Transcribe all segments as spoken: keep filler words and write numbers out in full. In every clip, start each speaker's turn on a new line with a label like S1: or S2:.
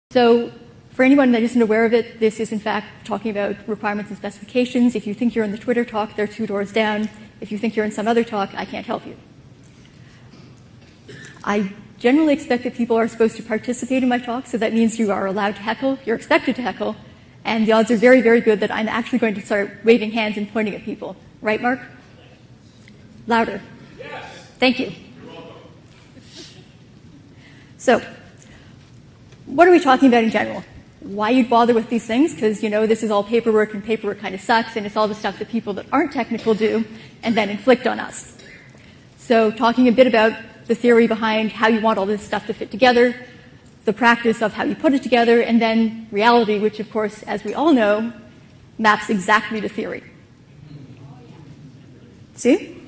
S1: So for anyone that isn't aware of it, this is in fact talking about requirements and specifications. If you think you're in the Twitter talk, they're two doors down. If you think you're in some other talk, I can't help you. I generally expect that people are supposed to participate in my talk, so that means you are allowed to heckle, you're expected to heckle, and the odds are very, very good that I'm actually going to start waving hands and pointing at people. Right, Mark? Louder.
S2: Yes.
S1: Thank you.
S2: You're welcome.
S1: So, what are we talking about in general? Why you'd bother with these things? Because, you know, this is all paperwork, and paperwork kind of sucks, and it's all the stuff that people that aren't technical do and then inflict on us. So, talking a bit about the theory behind how you want all this stuff to fit together, the practice of how you put it together, and then reality, which, of course, as we all know, maps exactly to theory. See?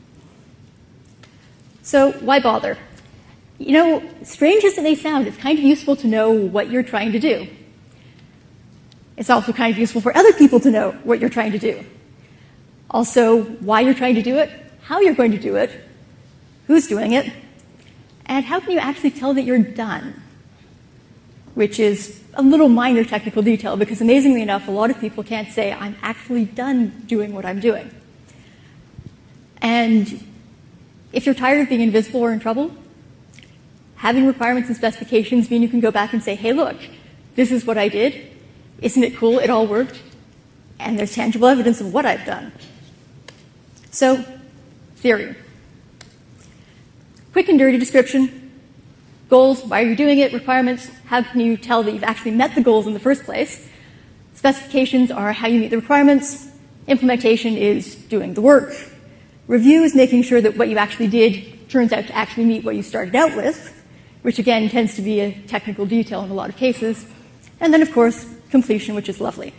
S1: So, why bother? You know, strange as it may sound, it's kind of useful to know what you're trying to do. It's also kind of useful for other people to know what you're trying to do. Also, why you're trying to do it, how you're going to do it, who's doing it, and how can you actually tell that you're done? Which is a little minor technical detail, because amazingly enough, a lot of people can't say, I'm actually done doing what I'm doing. And if you're tired of being invisible or in trouble, having requirements and specifications mean you can go back and say, hey, look, this is what I did. Isn't it cool? It all worked. And there's tangible evidence of what I've done. So, theory. Quick and dirty description. Goals, why are you doing it? Requirements, how can you tell that you've actually met the goals in the first place? Specifications are how you meet the requirements. Implementation is doing the work. Review is making sure that what you actually did turns out to actually meet what you started out with, which again tends to be a technical detail in a lot of cases. And then, of course, completion, which is lovely.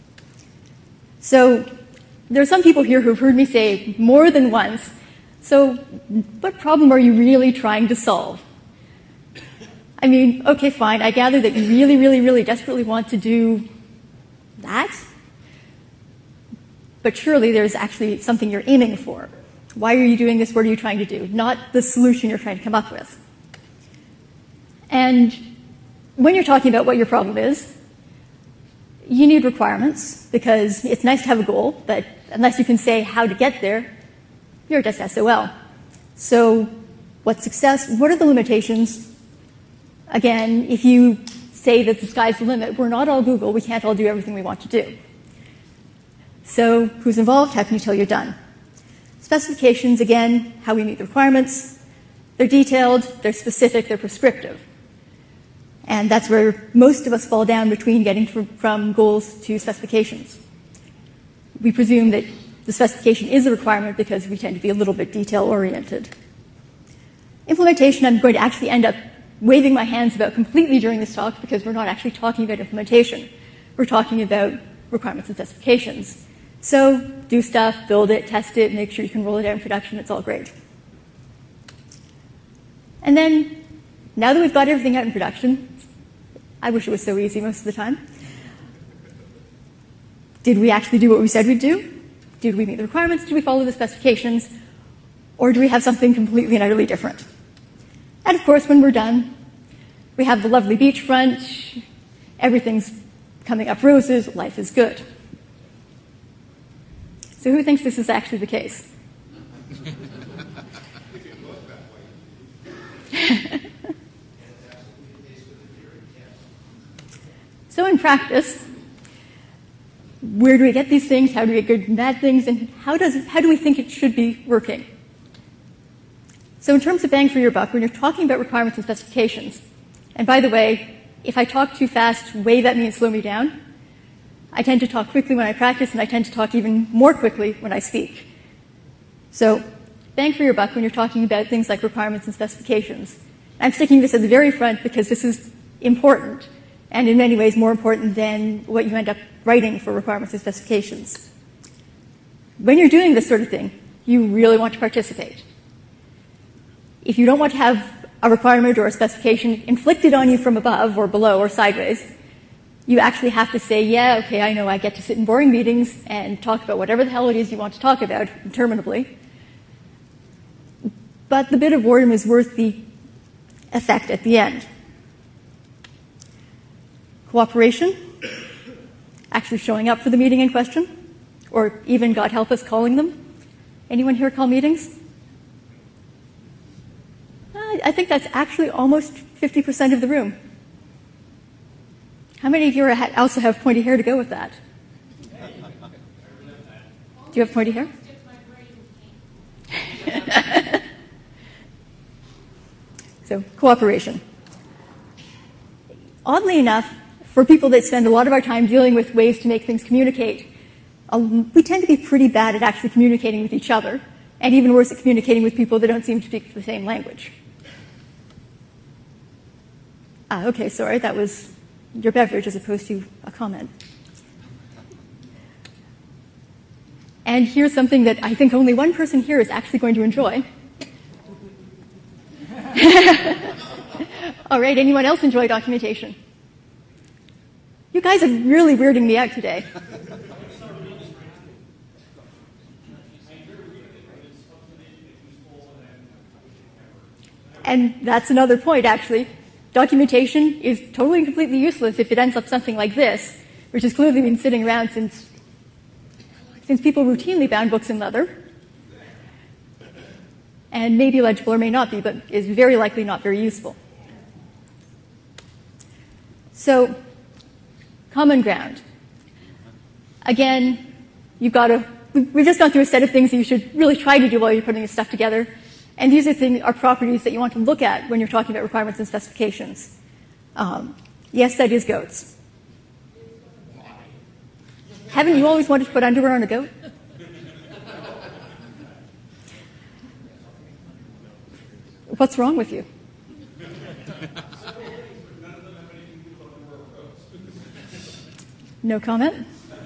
S1: So there are some people here who've heard me say more than once, so what problem are you really trying to solve? I mean, okay, fine, I gather that you really, really, really desperately want to do that, but surely there's actually something you're aiming for. Why are you doing this? What are you trying to do? Not the solution you're trying to come up with. And when you're talking about what your problem is, you need requirements, because it's nice to have a goal, but unless you can say how to get there, you're just S O L. So what's success? What are the limitations? Again, if you say that the sky's the limit, we're not all Google. We can't all do everything we want to do. So who's involved? How can you tell you're done? Specifications, again, how we meet the requirements. They're detailed, they're specific, they're prescriptive. And that's where most of us fall down between getting from, from goals to specifications. We presume that the specification is a requirement because we tend to be a little bit detail-oriented. Implementation, I'm going to actually end up waving my hands about completely during this talk, because we're not actually talking about implementation. We're talking about requirements and specifications. So do stuff, build it, test it, make sure you can roll it out in production. It's all great. And then, now that we've got everything out in production, I wish it was so easy most of the time. Did we actually do what we said we'd do? Did we meet the requirements? Did we follow the specifications? Or do we have something completely and utterly different? And of course, when we're done, we have the lovely beachfront, everything's coming up roses, life is good. So who thinks this is actually the case? So in practice, where do we get these things? How do we get good and bad things? And how, does it, how do we think it should be working? So in terms of bang for your buck, when you're talking about requirements and specifications, and by the way, if I talk too fast, wave at me and slow me down. I tend to talk quickly when I practice, and I tend to talk even more quickly when I speak. So bang for your buck when you're talking about things like requirements and specifications. I'm sticking this at the very front because this is important, and in many ways more important than what you end up writing for requirements and specifications. When you're doing this sort of thing, you really want to participate. If you don't want to have a requirement or a specification inflicted on you from above or below or sideways, you actually have to say, yeah, okay, I know I get to sit in boring meetings and talk about whatever the hell it is you want to talk about interminably, but the bit of boredom is worth the effect at the end. Cooperation, actually showing up for the meeting in question, or even, God help us, calling them. Anyone here call meetings? Uh, I think that's actually almost fifty percent of the room. How many of you are, also have pointy hair to go with that? Do you have pointy hair? So, cooperation. Oddly enough, for people that spend a lot of our time dealing with ways to make things communicate, um, we tend to be pretty bad at actually communicating with each other, and even worse at communicating with people that don't seem to speak the same language. Ah, okay, sorry, that was your beverage as opposed to a comment. And here's something that I think only one person here is actually going to enjoy. All right, anyone else enjoy documentation? You guys are really weirding me out today. And that's another point, actually. Documentation is totally and completely useless if it ends up something like this, which has clearly been sitting around since, since people routinely bound books in leather. And may be legible or may not be, but is very likely not very useful. So, common ground. Again, you've got to, we've just gone through a set of things that you should really try to do while you're putting this stuff together. And these are, things, are properties that you want to look at when you're talking about requirements and specifications. Um, yes, that is goats. Haven't you always wanted to put underwear on a goat? What's wrong with you? No comment?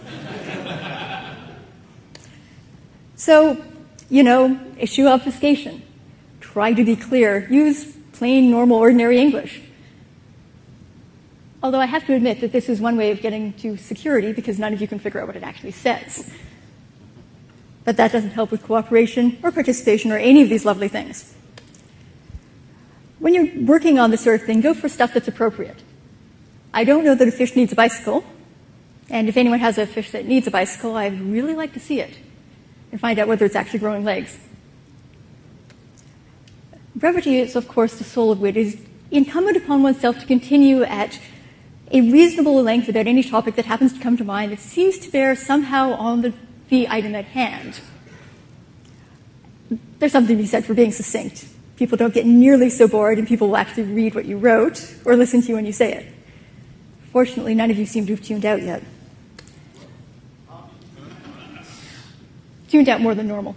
S1: So, you know, issue obfuscation. Try to be clear. Use plain, normal, ordinary English. Although I have to admit that this is one way of getting to security because none of you can figure out what it actually says. But that doesn't help with cooperation or participation or any of these lovely things. When you're working on this sort of thing, go for stuff that's appropriate. I don't know that a fish needs a bicycle, and if anyone has a fish that needs a bicycle, I'd really like to see it and find out whether it's actually growing legs. Brevity is, of course, the soul of wit. It is incumbent upon oneself to continue at a reasonable length about any topic that happens to come to mind that seems to bear somehow on the, the item at hand. There's something to be said for being succinct. People don't get nearly so bored, and people will actually read what you wrote or listen to you when you say it. Fortunately, none of you seem to have tuned out yet. Tuned out more than normal.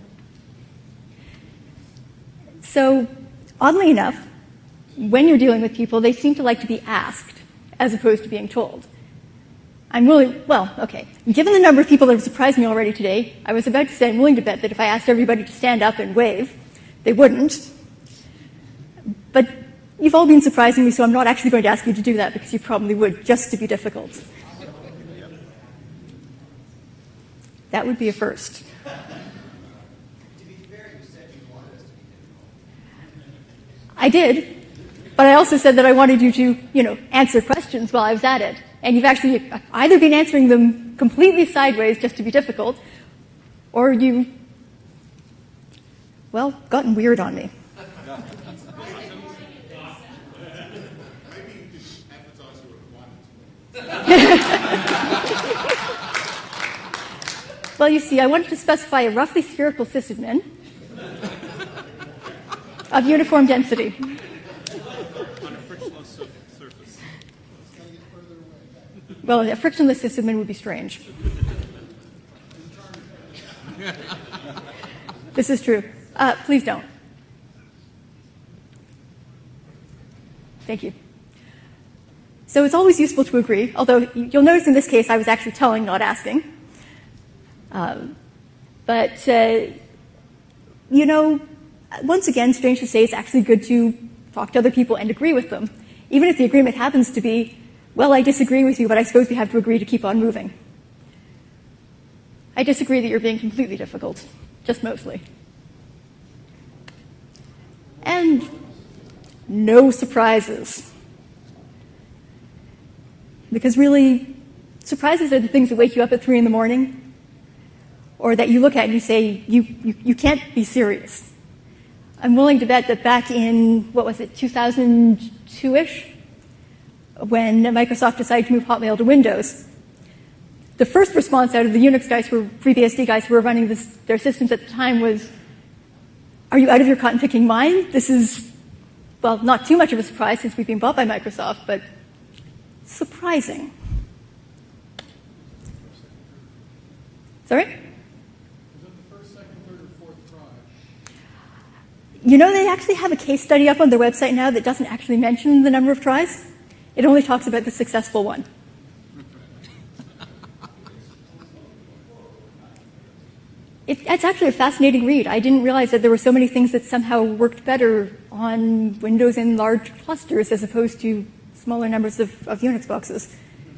S1: So, oddly enough, when you're dealing with people, they seem to like to be asked as opposed to being told. I'm willing, well, okay, given the number of people that have surprised me already today, I was about to say I'm willing to bet that if I asked everybody to stand up and wave, they wouldn't. But you've all been surprising me, so I'm not actually going to ask you to do that because you probably would, just to be difficult. That would be a first.
S2: To be fair, you said you wanted us to be difficult.
S1: I did, but I also said that I wanted you to, you know, answer questions while I was at it. And you've actually either been answering them completely sideways just to be difficult, or you, well, gotten weird on me. Well, you see, I wanted to specify a roughly spherical sysadmin of uniform density.
S3: On a frictionless surface.
S1: Well, a frictionless sysadmin would be strange. This is true. Uh, please don't. Thank you. So it's always useful to agree, although you'll notice in this case I was actually telling, not asking. Um, but, uh, you know, once again, strange to say, it's actually good to talk to other people and agree with them, even if the agreement happens to be, well, I disagree with you, but I suppose we have to agree to keep on moving. I disagree that you're being completely difficult, just mostly. And no surprises. Because really, surprises are the things that wake you up at three in the morning, or that you look at and you say, you, you, you can't be serious. I'm willing to bet that back in, what was it, two thousand two-ish, when Microsoft decided to move Hotmail to Windows, the first response out of the Unix guys, who were FreeBSD guys who were running this, their systems at the time was, are you out of your cotton-picking mind? This is, well, not too much of a surprise since we've been bought by Microsoft, but surprising. Sorry?
S4: Is that the first, second, third, or fourth try?
S1: You know, they actually have a case study up on their website now that doesn't actually mention the number of tries. It only talks about the successful one. It, it's actually a fascinating read. I didn't realize that there were so many things that somehow worked better on Windows in large clusters as opposed to smaller numbers of, of Unix boxes.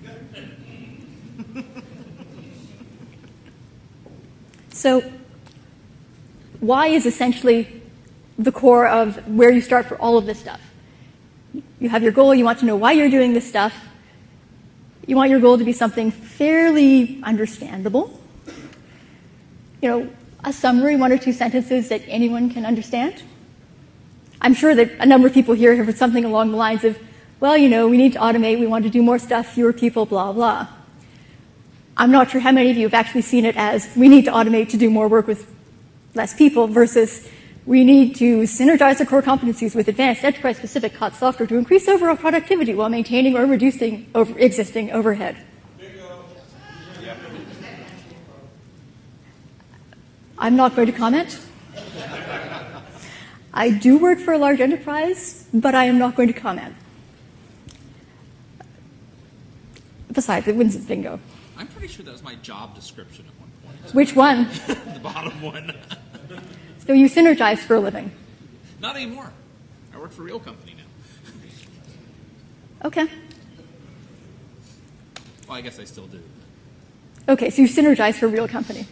S1: So, why is essentially the core of where you start for all of this stuff. You have your goal, you want to know why you're doing this stuff. You want your goal to be something fairly understandable. You know, a summary, one or two sentences that anyone can understand. I'm sure that a number of people here have heard something along the lines of, well, you know, we need to automate, we want to do more stuff, fewer people, blah, blah. I'm not sure how many of you have actually seen it as, we need to automate to do more work with less people, versus we need to synergize our core competencies with advanced enterprise-specific C O T software to increase overall productivity while maintaining or reducing over existing overhead. I'm not going to comment. I do work for a large enterprise, but I am not going to comment. Besides, it wins its bingo.
S5: I'm pretty sure that was my job description at one point.
S1: Which one?
S5: The bottom one.
S1: So you synergize for a living.
S5: Not anymore. I work for a real company now.
S1: Okay.
S5: Well, I guess I still do.
S1: Okay, so you synergize for a real company.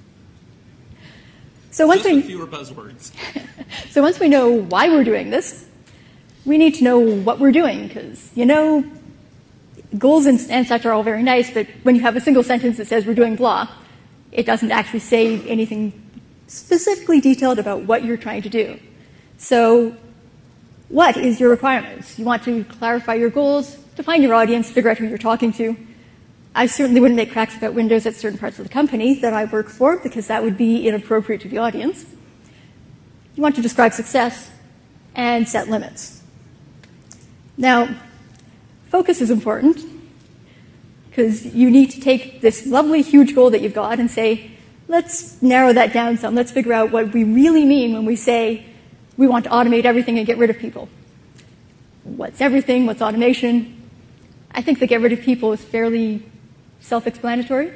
S1: So once
S5: Just
S1: we,
S5: with fewer buzzwords.
S1: so once we know why we're doing this, we need to know what we're doing, because, you know, goals and, and such are all very nice, but when you have a single sentence that says we're doing blah, it doesn't actually say anything specifically detailed about what you're trying to do. So what is your requirements? You want to clarify your goals, define your audience, figure out who you're talking to. I certainly wouldn't make cracks about Windows at certain parts of the company that I work for, because that would be inappropriate to the audience. You want to describe success and set limits. Now, focus is important, because you need to take this lovely, huge goal that you've got and say, let's narrow that down some. Let's figure out what we really mean when we say we want to automate everything and get rid of people. What's everything? What's automation? I think the get rid of people is fairly self-explanatory.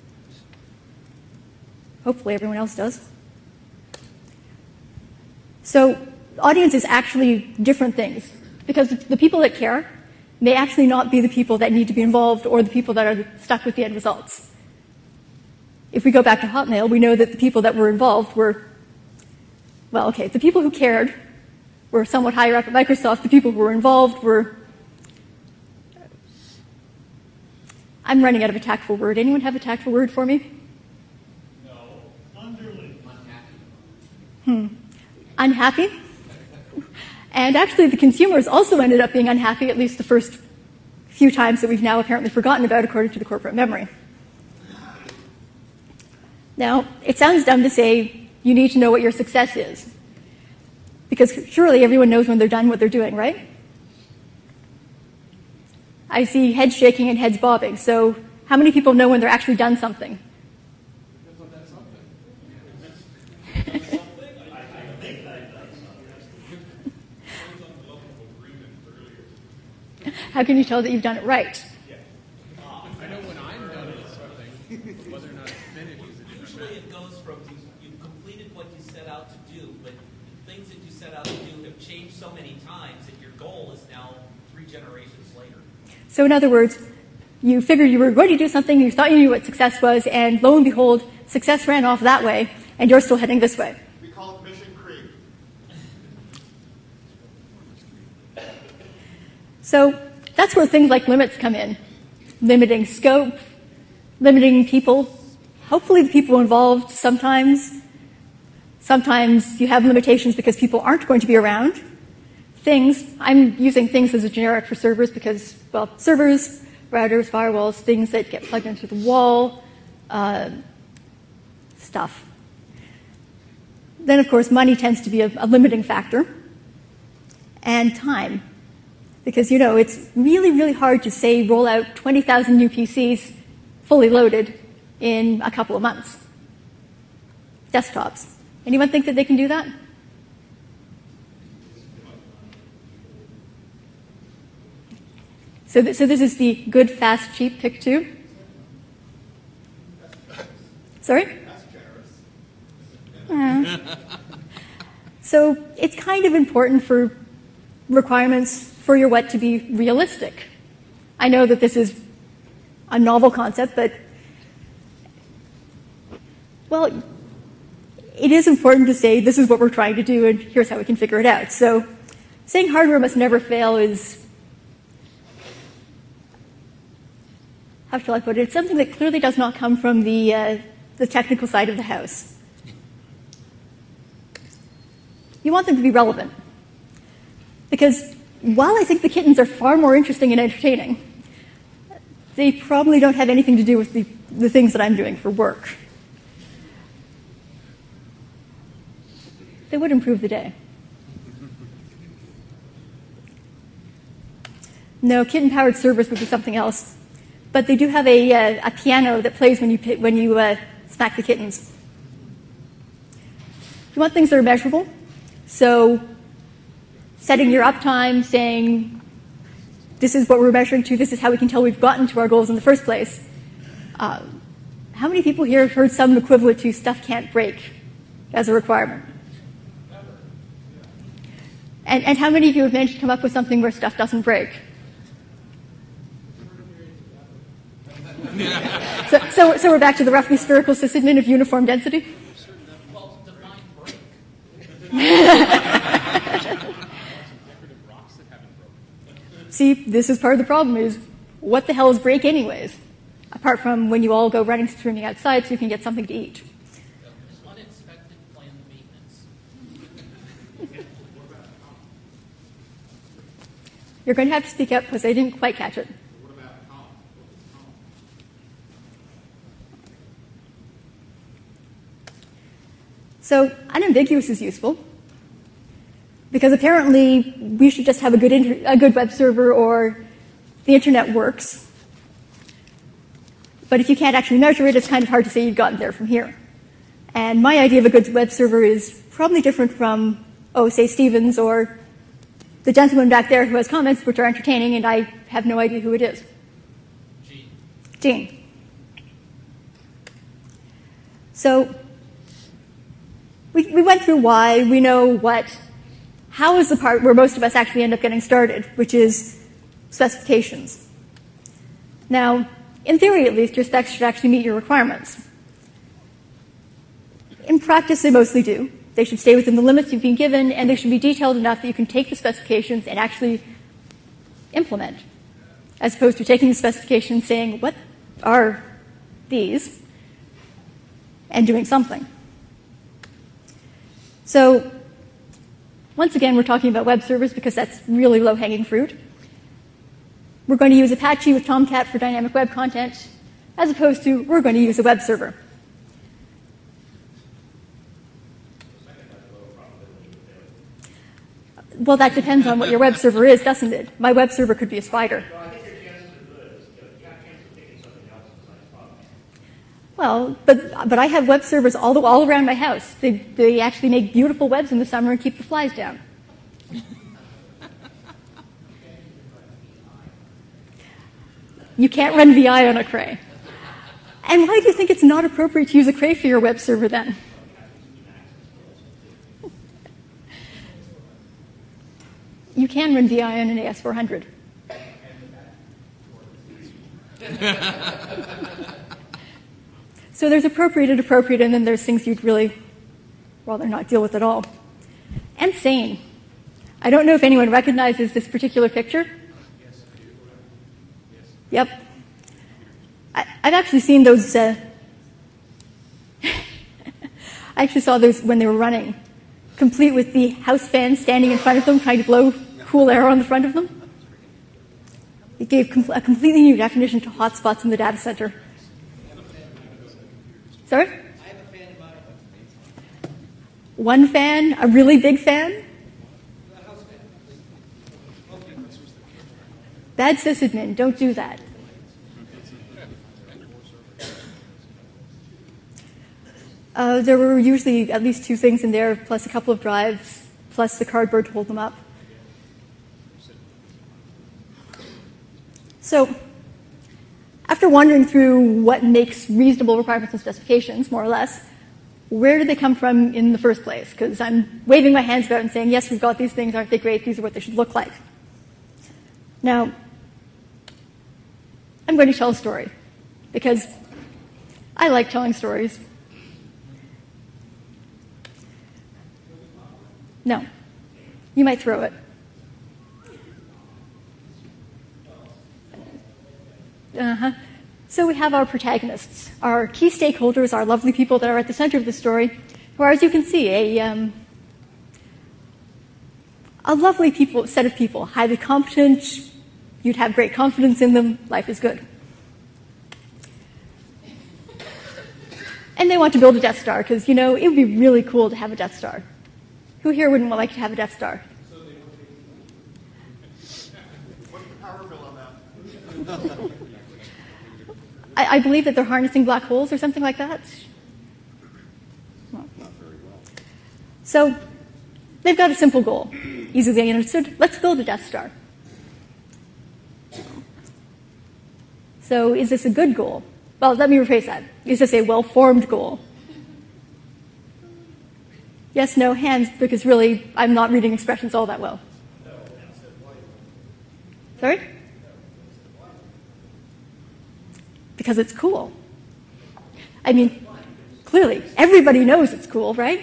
S1: Hopefully everyone else does. So audience is actually different things, because the people that care may actually not be the people that need to be involved or the people that are stuck with the end results. If we go back to Hotmail, we know that the people that were involved were, well, okay, the people who cared were somewhat higher up at Microsoft. The people who were involved were, I'm running out of a tactful word. Anyone have a tactful word for me?
S4: No. Underling.
S1: Hmm. Unhappy? And actually, the consumers also ended up being unhappy, at least the first few times that we've now apparently forgotten about according to the corporate memory. Now, it sounds dumb to say you need to know what your success is, because surely everyone knows when they're done what they're doing, right? I see heads shaking and heads bobbing, so how many people know when they're actually done something?
S4: Depends on that something.
S1: How can you tell that you've done it right?
S4: I know when I'm done with something, whether or not it's finished is a different
S6: Usually
S4: matter.
S6: it goes from you, you've completed what you set out to do, but the things that you set out to do have changed so many times that your goal is now three generations later.
S1: So in other words, you figured you were going to do something, you thought you knew what success was, and lo and behold, success ran off that way, and you're still heading this way.
S2: We call it mission creep.
S1: So that's where things like limits come in. limiting scope, limiting people, hopefully the people involved sometimes. Sometimes you have limitations because people aren't going to be around. Things, I'm using things as a generic for servers because, well, servers, routers, firewalls, things that get plugged into the wall, uh, stuff. Then, of course, money tends to be a, a limiting factor. And time. Because, you know, it's really, really hard to, say, roll out twenty thousand new P Cs fully loaded in a couple of months. Desktops. Anyone think that they can do that? So, th so this is the good, fast, cheap pick two. Sorry? Uh, so it's kind of important for requirements for your what to be realistic. I know that this is a novel concept, but, well, it is important to say this is what we're trying to do and here's how we can figure it out. So saying hardware must never fail is, how shall I put it, it's something that clearly does not come from the, uh, the technical side of the house. You want them to be relevant. Because while I think the kittens are far more interesting and entertaining, they probably don't have anything to do with the, the things that I'm doing for work. They would improve the day. No, kitten-powered servers would be something else. But they do have a, uh, a piano that plays when you, when you uh, smack the kittens. You want things that are measurable. So setting your uptime, saying this is what we're measuring to, this is how we can tell we've gotten to our goals in the first place. Uh, how many people here have heard some equivalent to stuff can't break as a requirement? And, and how many of you have managed to come up with something where stuff doesn't break? so, so, so we're back to the roughly spherical sysigmund of uniform density?
S6: Well, define break.
S1: See, this is part of the problem is, what the hell is break anyways? Apart from when you all go running screaming outside so you can get something to eat.
S6: Unexpected planned maintenance.
S1: You're going to have to speak up because I didn't quite catch it. So unambiguous is useful because apparently we should just have a good, inter a good web server or the internet works. But if you can't actually measure it, it's kind of hard to say you've gotten there from here. And my idea of a good web server is probably different from, oh, say Stevens or the gentleman back there who has comments which are entertaining and I have no idea who it is.
S6: Gene.
S1: Gene. So we, we went through why, we know what, how is the part where most of us actually end up getting started, which is specifications. Now, in theory at least, your specs should actually meet your requirements. In practice, they mostly do. They should stay within the limits you've been given, and they should be detailed enough that you can take the specifications and actually implement, as opposed to taking the specifications saying, what are these, and doing something. So once again, we're talking about web servers because that's really low-hanging fruit. We're going to use Apache with Tomcat for dynamic web content, as opposed to we're going to use a web server. Well, that depends on what your web server is, doesn't it? My web server could be a spider. Well, but, but I have web servers all, the, all around my house. They, they actually make beautiful webs in the summer and keep the flies down. You can't run V I on a Cray. And why do you think it's not appropriate to use a Cray for your web server then? You can run V I on an A S four hundred. So there's appropriate and appropriate, and then there's things you'd really rather not deal with at all. And sane. I don't know if anyone recognizes this particular picture. Yep. I, I've actually seen those. Uh, I actually saw those when they were running, complete with the house fan standing in front of them, trying to blow cool air on the front of them. It gave com- a completely new definition to hotspots in the data center. Sorry?
S2: I have a fan in my house.
S1: One fan, a really big fan?
S2: A house fan.
S1: Bad sysadmin, don't do that. Uh, there were usually at least two things in there, plus a couple of drives, plus the cardboard to hold them up. So, after wandering through what makes reasonable requirements and specifications, more or less, where did they come from in the first place? Because I'm waving my hands about and saying, yes, we've got these things, aren't they great? These are what they should look like. Now, I'm going to tell a story, because I like telling stories. No. You might throw it. Uh-huh. So we have our protagonists, our key stakeholders, our lovely people that are at the center of the story, who are, as you can see, a, um, a lovely people, set of people, highly competent. You'd have great confidence in them. Life is good. And they want to build a Death Star because, you know, it would be really cool to have a Death Star. Who here wouldn't like to have a Death Star?
S3: What's the power bill on that?
S1: I, I believe that they're harnessing black holes or something like that. Well. So they've got a simple goal, easily understood. Let's build a Death Star. So is this a good goal? Well, let me rephrase that. Is this a well-formed goal? Yes, no, hands, because really, I'm not reading expressions all that well. Sorry? Because it's cool. I mean, clearly, everybody knows it's cool, right?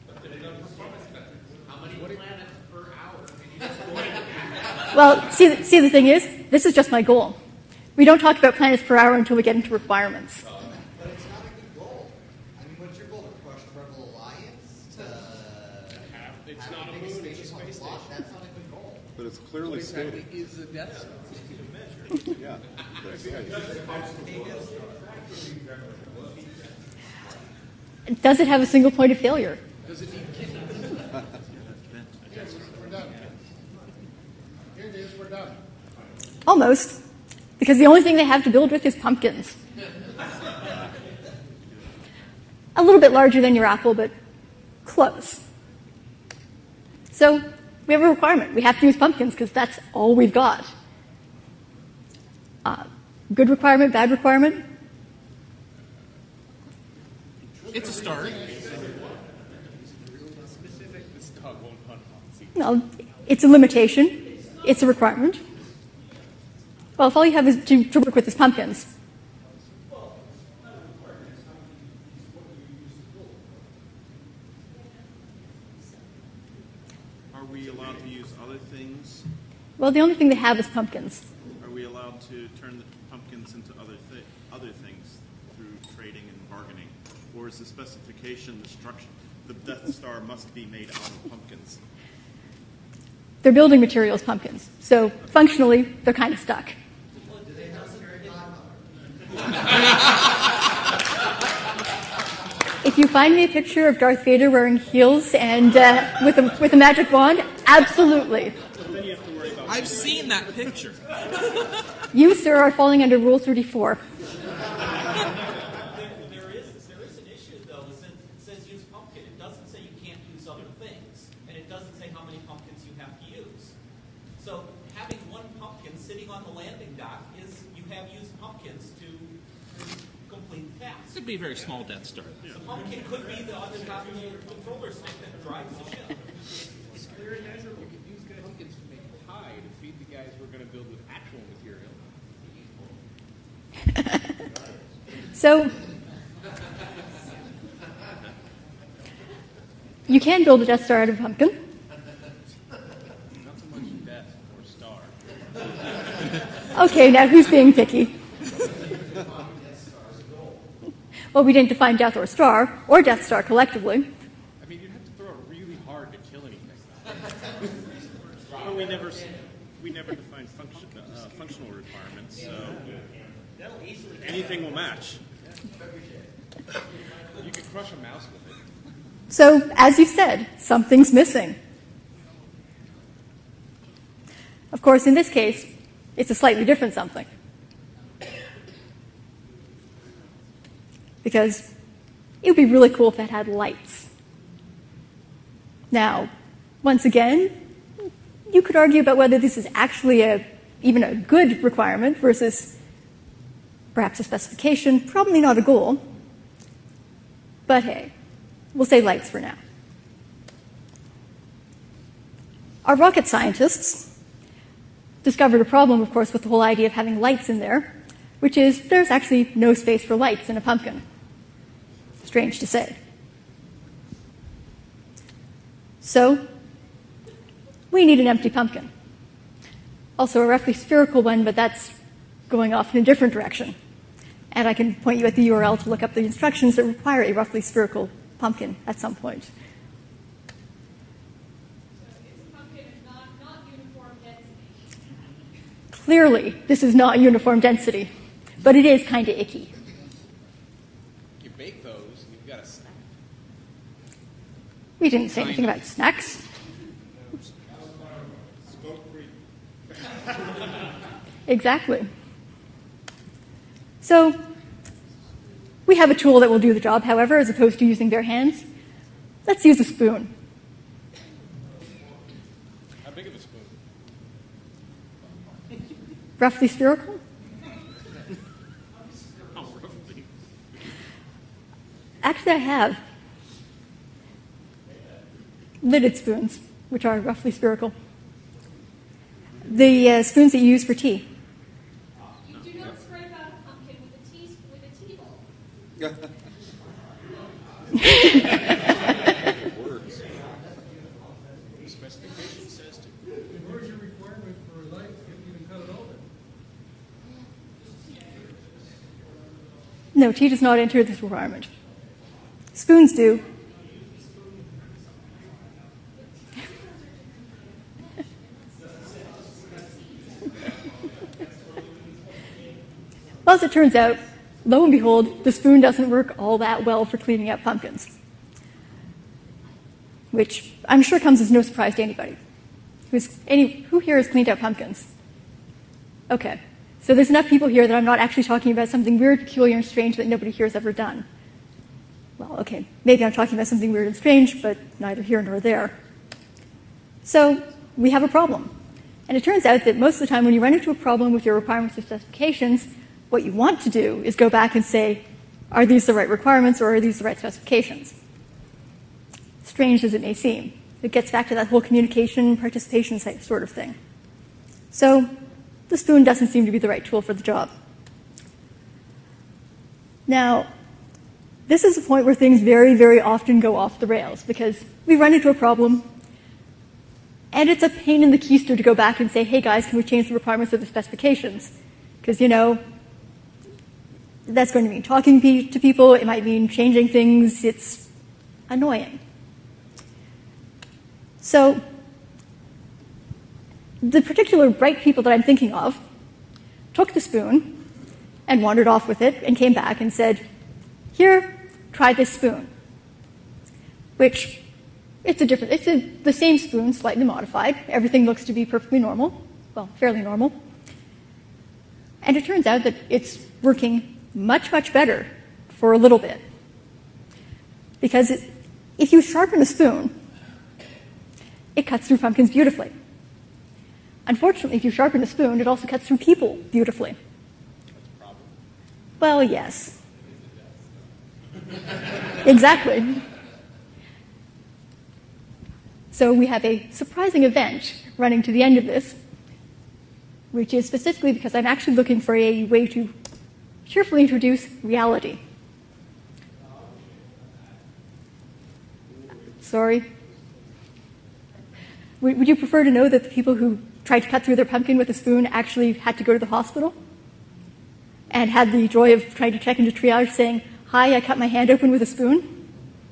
S1: Well, see, the, see, the thing is, this is just my goal. We don't talk about planets per hour until we get into requirements.
S2: But it's not a good goal. I mean, what's your goal? To crush the Rebel Alliance? To have,
S4: It's
S2: have
S4: not a
S2: big
S4: moon, it's a
S2: spaceship on
S4: space
S2: the block?
S4: station.
S2: That's not a good goal.
S7: But it's clearly
S4: Exactly
S7: stated.
S4: is the Death Star.
S7: Yeah.
S1: Does it have a single point of failure?
S4: Does it need kidneys?
S8: We're done. Here it is, we're done.
S1: Almost. Because the only thing they have to build with is pumpkins. A little bit larger than your apple, but close. So we have a requirement. We have to use pumpkins because that's all we've got. Uh, good requirement, bad requirement?
S5: It's a start.
S4: This tug won't hunt on.
S1: No, it's a limitation. It's a requirement. Well, if all you have is to, to work with is pumpkins.
S3: Are we allowed to use other things?
S1: Well, the only thing they have is pumpkins.
S3: Are we allowed to turn the pumpkins into other thi- other things through trading and bargaining? Or is the specification, the structure, the Death Star must be made out of pumpkins?
S1: Their building material is pumpkins. So functionally, they're kind of stuck. If you find me a picture of Darth Vader wearing heels and uh, with a with a magic wand, absolutely.
S3: Then you have to worry about
S5: I've seen that picture.
S1: You, sir, are falling under Rule thirty-four.
S6: There is, there is an issue, though. It says, it says use pumpkin. It doesn't say you can't use other things. And it doesn't say how many pumpkins you have to use. So having one pumpkin sitting on the landing dock is you have used pumpkins to complete the task.
S5: It'd be a very small Death Star.
S6: The pumpkin could be the on the top of the controller stick that drives the ship.
S4: It's clear and measurable. You could use pumpkins to make pie to feed the guys we're going to build with actual material.
S1: So you can build a Death Star out of a pumpkin.
S4: Not so much Death or Star.
S1: Okay, now who's being picky? well, we didn't define Death or Star, or Death Star collectively.
S4: I mean, you'd have to throw it really hard to kill anything.
S3: Well, we never, s- we never defined function, uh, functional requirements, so anything will match.
S4: You could crush a mouse with it.
S1: So, as you said, something's missing. Of course, in this case, it's a slightly different something. Because it would be really cool if it had lights. Now, once again, you could argue about whether this is actually a, even a good requirement versus perhaps a specification, probably not a goal. But hey, we'll say lights for now. Our rocket scientists discovered a problem, of course, with the whole idea of having lights in there, which is there's actually no space for lights in a pumpkin. Strange to say. So, we need an empty pumpkin. Also a roughly spherical one, but that's going off in a different direction. And I can point you at the U R L to look up the instructions that require a roughly spherical pumpkin at some point.
S7: So it's a pumpkin of not, not uniform density.
S1: Clearly, this is not uniform density, but it is kind of icky.
S4: You bake those, you've got a snack.
S1: We didn't say anything about snacks. Exactly. So, we have a tool that will do the job, however, as opposed to using bare hands. Let's use a spoon.
S4: How big of a spoon?
S1: Roughly spherical?
S3: Oh, roughly.
S1: Actually, I have lidded spoons, which are roughly spherical. The uh, spoons that you use for tea.
S7: You do not scrape out a pumpkin with a tea with a tea ball.
S4: The specification says to.
S9: Where's your requirement for a light if you can cut it open?
S1: No, tea does not enter this requirement. Spoons do. Well, as it turns out, lo and behold, the spoon doesn't work all that well for cleaning up pumpkins. Which I'm sure comes as no surprise to anybody. Who's, any, who here has cleaned up pumpkins? Okay. So there's enough people here that I'm not actually talking about something weird, peculiar, and strange that nobody here has ever done. Well, okay, maybe I'm talking about something weird and strange, but neither here nor there. So we have a problem. And it turns out that most of the time when you run into a problem with your requirements or specifications, what you want to do is go back and say, are these the right requirements or are these the right specifications? Strange as it may seem. It gets back to that whole communication, participation sort of thing. So the spoon doesn't seem to be the right tool for the job. Now, this is a point where things very, very often go off the rails because we run into a problem and it's a pain in the keister to go back and say, hey guys, can we change the requirements of the specifications? Because, you know, that's going to mean talking to people, it might mean changing things, it's annoying. So, the particular bright people that I'm thinking of took the spoon and wandered off with it and came back and said, here, try this spoon. Which, it's a different, it's a, the same spoon, slightly modified. Everything looks to be perfectly normal, well, fairly normal. And it turns out that it's working much, much better for a little bit. Because it, if you sharpen a spoon, it cuts through pumpkins beautifully. Unfortunately, if you sharpen a spoon, it also cuts through people beautifully.
S4: That's a problem.
S1: Well, yes. Exactly. So we have a surprising event running to the end of this, which is specifically because I'm actually looking for a way to cheerfully introduce reality. Sorry. Would you prefer to know that the people who tried to cut through their pumpkin with a spoon actually had to go to the hospital? And had the joy of trying to check into triage saying, Hi, I cut my hand open with a spoon.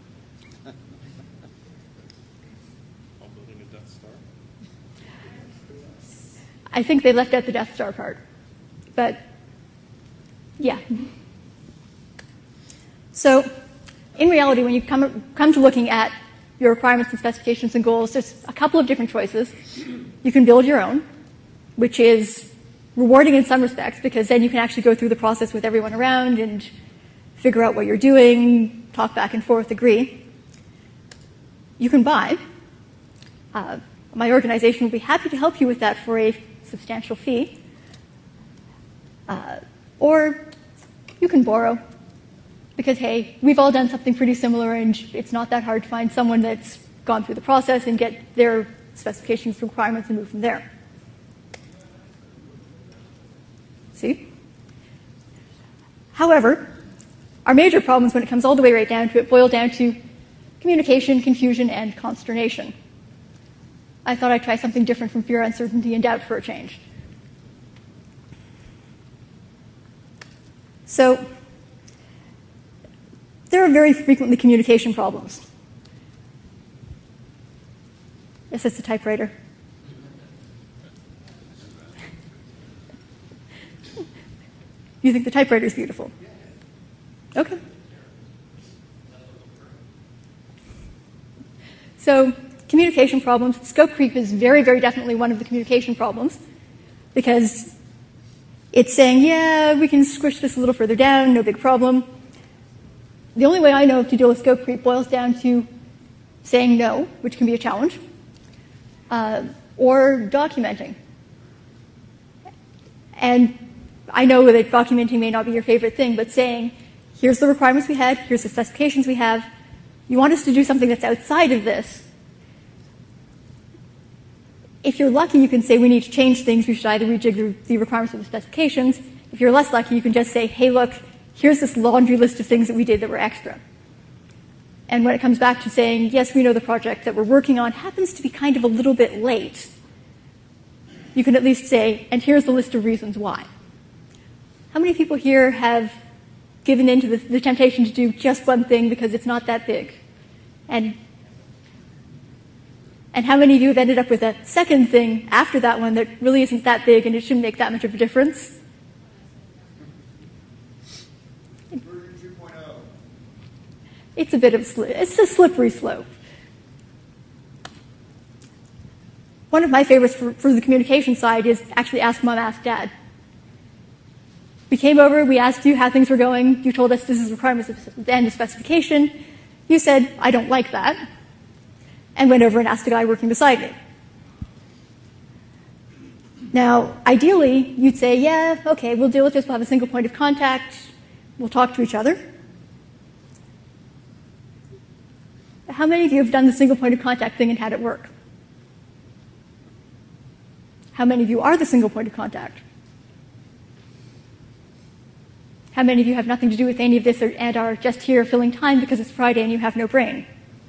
S3: While building a Death Star?
S1: I think they left out the Death Star part. But, yeah. So, in reality, when you come, come to looking at your requirements and specifications and goals, there's a couple of different choices. You can build your own, which is rewarding in some respects, because then you can actually go through the process with everyone around and figure out what you're doing, talk back and forth, agree. You can buy. Uh, my organization will be happy to help you with that for a substantial fee. Uh, or you can borrow. Because, hey, we've all done something pretty similar, and it's not that hard to find someone that's gone through the process and get their specifications, requirements, and move from there. See? However, our major problems when it comes all the way right down to it boil down to communication, confusion, and consternation. I thought I'd try something different from fear, uncertainty, and doubt for a change. So, there are very frequently communication problems. Yes, it's a typewriter. You think the typewriter is beautiful? Okay. So, communication problems. Scope creep is very, very definitely one of the communication problems, because it's saying, yeah, we can squish this a little further down, no big problem. The only way I know to deal with scope creep boils down to saying no, which can be a challenge, uh, or documenting. And I know that documenting may not be your favorite thing, but saying, here's the requirements we had, here's the specifications we have, you want us to do something that's outside of this. If you're lucky, you can say we need to change things, we should either rejig the, the requirements of the specifications. If you're less lucky, you can just say, hey, look, here's this laundry list of things that we did that were extra. And when it comes back to saying, yes, we know the project that we're working on happens to be kind of a little bit late, you can at least say, and here's the list of reasons why. How many people here have given in to the, the temptation to do just one thing because it's not that big? And, and how many of you have ended up with a second thing after that one that really isn't that big and it shouldn't make that much of a difference? It's a bit of a, it's a slippery slope. One of my favorites for, for the communication side is actually Ask Mom, Ask Dad. We came over, we asked you how things were going, you told us this is requirements and a specification. You said, I don't like that, and went over and asked the guy working beside me. Now, ideally, you'd say, yeah, okay, we'll deal with this, we'll have a single point of contact, we'll talk to each other. How many of you have done the single point of contact thing and had it work? How many of you are the single point of contact? How many of you have nothing to do with any of this and are just here filling time because it's Friday and you have no brain?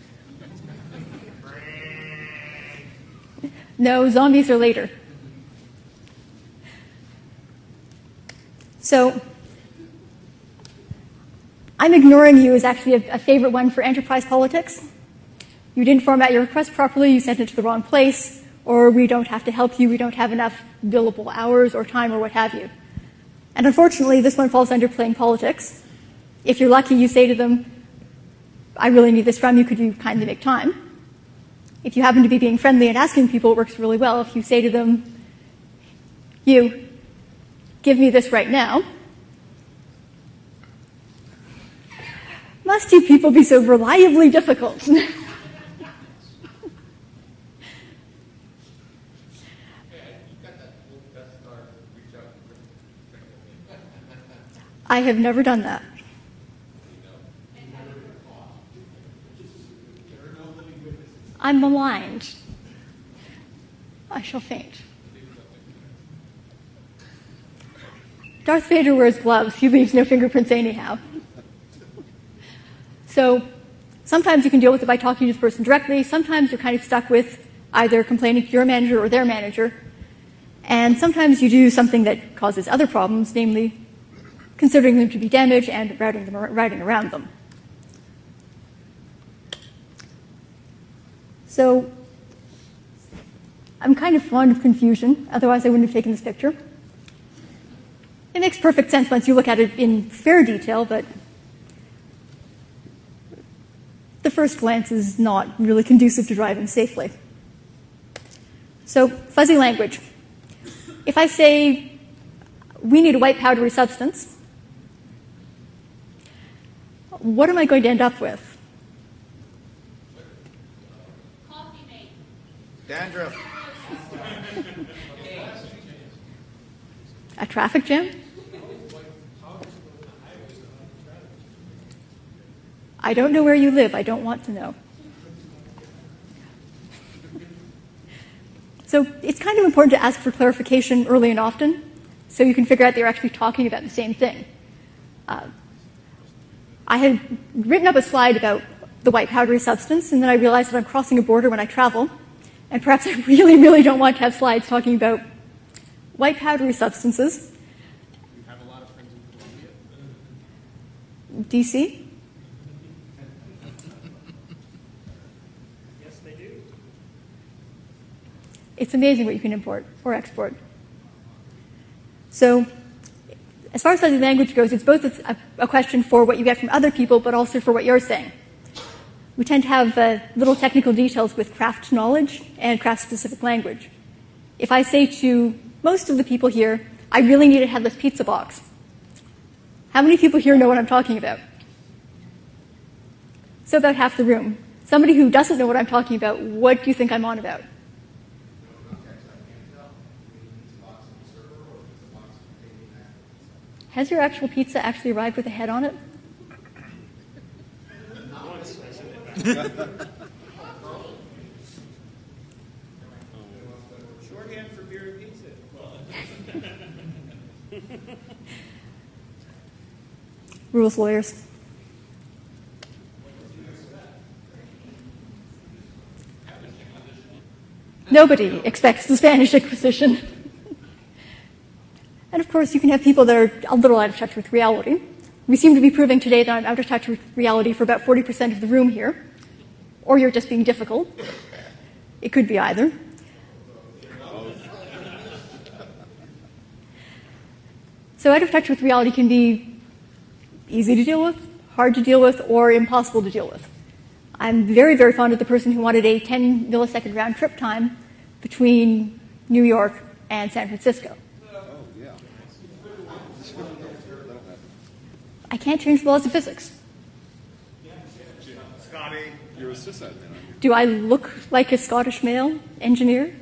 S1: No, zombies are later. So, I'm ignoring you is actually a, a favorite one for enterprise politics. You didn't format your request properly, you sent it to the wrong place, or we don't have to help you, we don't have enough billable hours or time or what have you. And unfortunately, this one falls under playing politics. If you're lucky, you say to them, I really need this from you, could you kindly make time? If you happen to be being friendly and asking people, it works really well. If you say to them, you, give me this right now. Must you people be so reliably difficult? I have never done that. I'm maligned. I shall faint. Darth Vader wears gloves. He leaves no fingerprints anyhow. So sometimes you can deal with it by talking to the person directly. Sometimes you're kind of stuck with either complaining to your manager or their manager. And sometimes you do something that causes other problems, namely considering them to be damaged and routing, them, routing around them. So I'm kind of fond of confusion, otherwise I wouldn't have taken this picture. It makes perfect sense once you look at it in fair detail, but the first glance is not really conducive to driving safely. So, fuzzy language. If I say, we need a white powdery substance, what am I going to end up with?
S7: Coffee mate.
S2: Dandruff.
S1: A traffic jam? I don't know where you live. I don't want to know. So it's kind of important to ask for clarification early and often so you can figure out that you're actually talking about the same thing. Uh, I had written up a slide about the white powdery substance, and then I realized that I'm crossing a border when I travel, and perhaps I really, really don't want to have slides talking about white powdery substances.
S4: You have a lot of friends in Colombia?
S1: D C?
S4: Yes, they do.
S1: It's amazing what you can import or export. So, as far as fuzzy language goes, it's both a, a question for what you get from other people, but also for what you're saying. We tend to have uh, little technical details with craft knowledge and craft-specific language. If I say to most of the people here, I really need a headless pizza box, how many people here know what I'm talking about? So about half the room. Somebody who doesn't know what I'm talking about, what do you think I'm on about? Has your actual pizza actually arrived with a head on it?
S4: Shorthand for beer and pizza.
S1: Rules lawyers. Nobody expects the Spanish Inquisition. And of course, you can have people that are a little out of touch with reality. We seem to be proving today that I'm out of touch with reality for about forty percent of the room here. Or you're just being difficult. It could be either. So out of touch with reality can be easy to deal with, hard to deal with, or impossible to deal with. I'm very, very fond of the person who wanted a ten millisecond round trip time between New York and San Francisco. I can't change the laws of physics.
S3: Scotty, you're a sysadmin, aren't you?
S1: Do I look like a Scottish male engineer?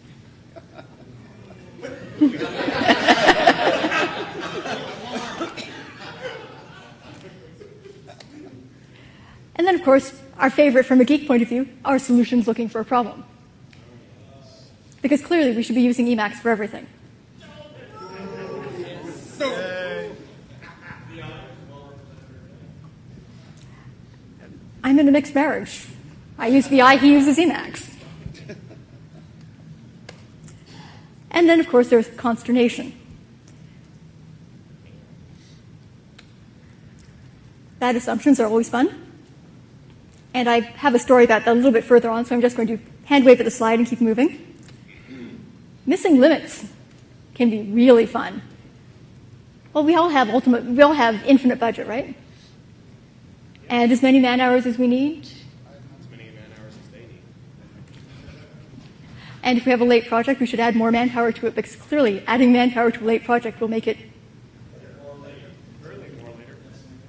S1: And then, of course, our favorite from a geek point of view are solutions looking for a problem. Because clearly we should be using Emacs for everything. I'm in a mixed marriage. I use V I, he uses Emacs. And then, of course, there's consternation. Bad assumptions are always fun. And I have a story about that a little bit further on, so I'm just going to hand wave at the slide and keep moving. Missing limits can be really fun. Well, we all have ultimate, we all have infinite budget, right? And as many man hours as we need.
S4: As many man hours as they need.
S1: And if we have a late project, we should add more manpower to it, because clearly adding manpower to a late project will make it.
S4: Early, more later.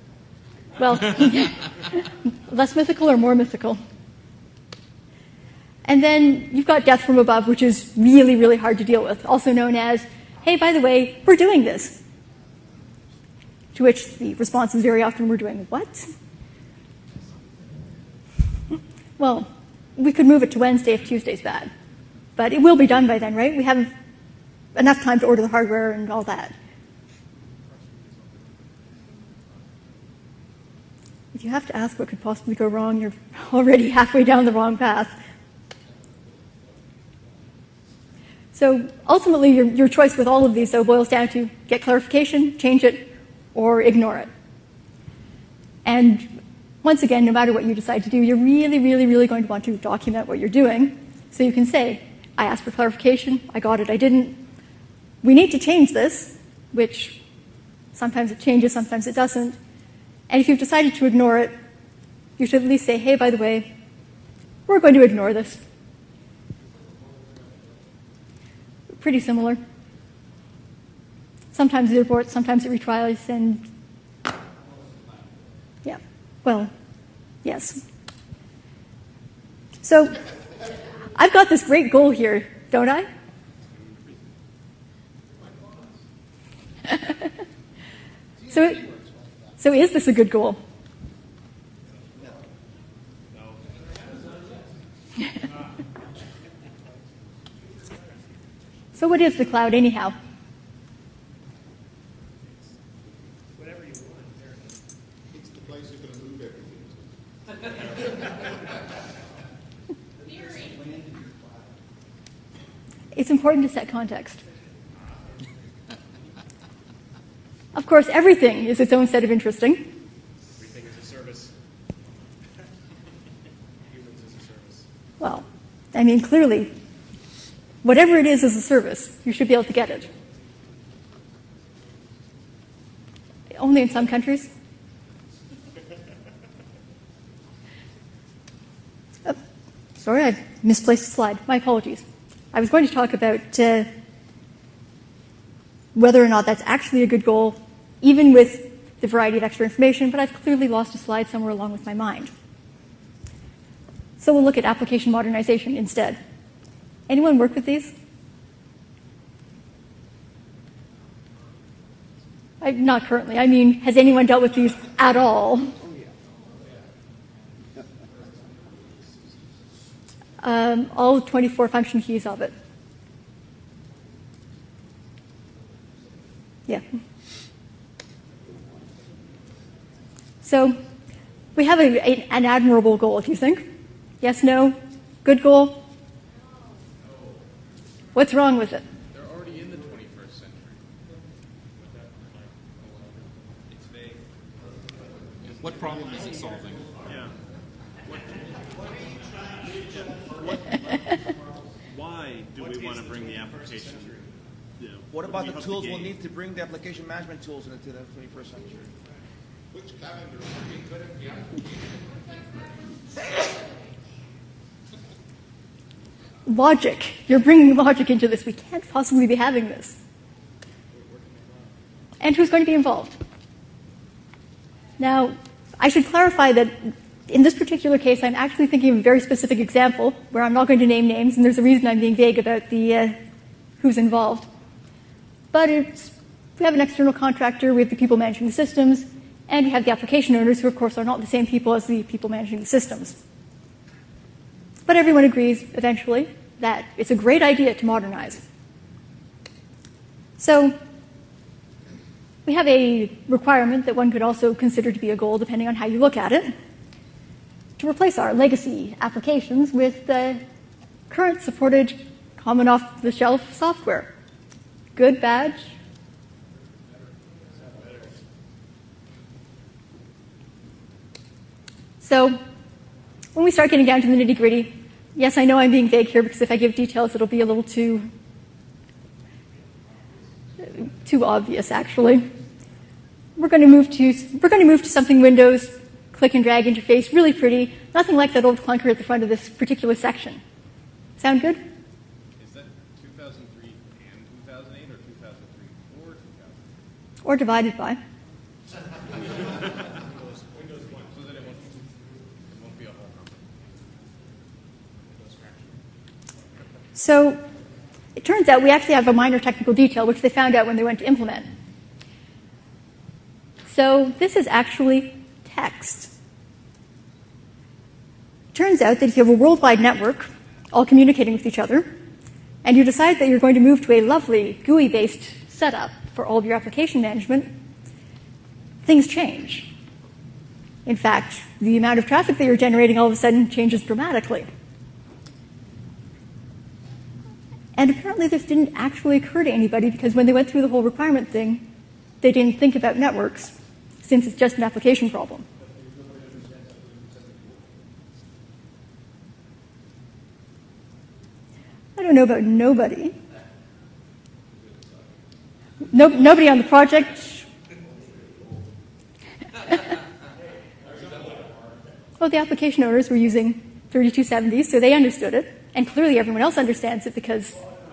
S1: Well, less mythical or more mythical. And then you've got death from above, which is really, really hard to deal with, also known as, hey, by the way, we're doing this. To which the response is very often, we're doing what? Well, we could move it to Wednesday if Tuesday's bad. But it will be done by then, right? We have enough time to order the hardware and all that. If you have to ask what could possibly go wrong, you're already halfway down the wrong path. So ultimately, your, your choice with all of these, though, boils down to get clarification, change it, or ignore it. And once again, no matter what you decide to do, you're really, really, really going to want to document what you're doing. So you can say, I asked for clarification, I got it, I didn't. We need to change this, which sometimes it changes, sometimes it doesn't. And if you've decided to ignore it, you should at least say, hey, by the way, we're going to ignore this. Pretty similar. Sometimes it aborts, sometimes it retries, and yeah, well, yes. So I've got this great goal here, don't I? so, so is this a good goal? So what is the cloud anyhow?
S8: Whatever you want. It's the place you're going to move everything to.
S1: It's important to set context. Of course, everything is its own set of interesting.
S4: Everything is a service. Humans is a service.
S1: Well, I mean, clearly, whatever it is as a service, you should be able to get it. Only in some countries. Oh, sorry, I misplaced a slide. My apologies. I was going to talk about uh, whether or not that's actually a good goal, even with the variety of extra information, but I've clearly lost a slide somewhere along with my mind. So we'll look at application modernization instead. Anyone work with these? I, not currently. I mean, has anyone dealt with these at all? Um, all twenty-four function keys of it. Yeah. So we have a, a, an admirable goal, if you think. Yes, no? Good goal? What's wrong with it?
S4: They're already in the twenty-first century.
S5: It's vague. What problem is it solving?
S3: Yeah. What, yeah. Why do we want to bring the application? You know,
S2: What about
S3: we
S2: the
S3: hope
S2: tools
S3: to
S2: we'll
S3: gain?
S2: need to bring the application management tools into the twenty-first century?
S8: Which calendar? Are we good at the application?
S1: Logic. You're bringing logic into this. We can't possibly be having this. And who's going to be involved? Now, I should clarify that in this particular case, I'm actually thinking of a very specific example where I'm not going to name names, and there's a reason I'm being vague about the uh, who's involved. But it's, we have an external contractor, we have the people managing the systems, and we have the application owners, who of course are not the same people as the people managing the systems. But everyone agrees, eventually, that it's a great idea to modernize. So we have a requirement that one could also consider to be a goal, depending on how you look at it, to replace our legacy applications with uh, current supported common off-the-shelf software. Good, bad? So when we start getting down to the nitty-gritty, yes, I know I'm being vague here because if I give details, it'll be a little too, too obvious, actually. We're going to move to we're going to move to something Windows click and drag interface, really pretty, nothing like that old clunker at the front of this particular section. Sound good?
S4: Is that two thousand three and two thousand eight, or two thousand three or two thousand?
S1: Or divided by.
S4: Windows one, so that it won't, it won't be a whole number. Windows fraction.
S1: So it turns out we actually have a minor technical detail, which they found out when they went to implement. So this is actually text. It turns out that if you have a worldwide network, all communicating with each other, and you decide that you're going to move to a lovely G U I-based setup for all of your application management, things change. In fact, the amount of traffic that you're generating all of a sudden changes dramatically. And apparently this didn't actually occur to anybody because when they went through the whole requirement thing, they didn't think about networks, since it's just an application problem. I don't know about nobody. No, nobody on the project. Well, the application owners were using thirty-two seventy, so they understood it, and clearly everyone else understands it because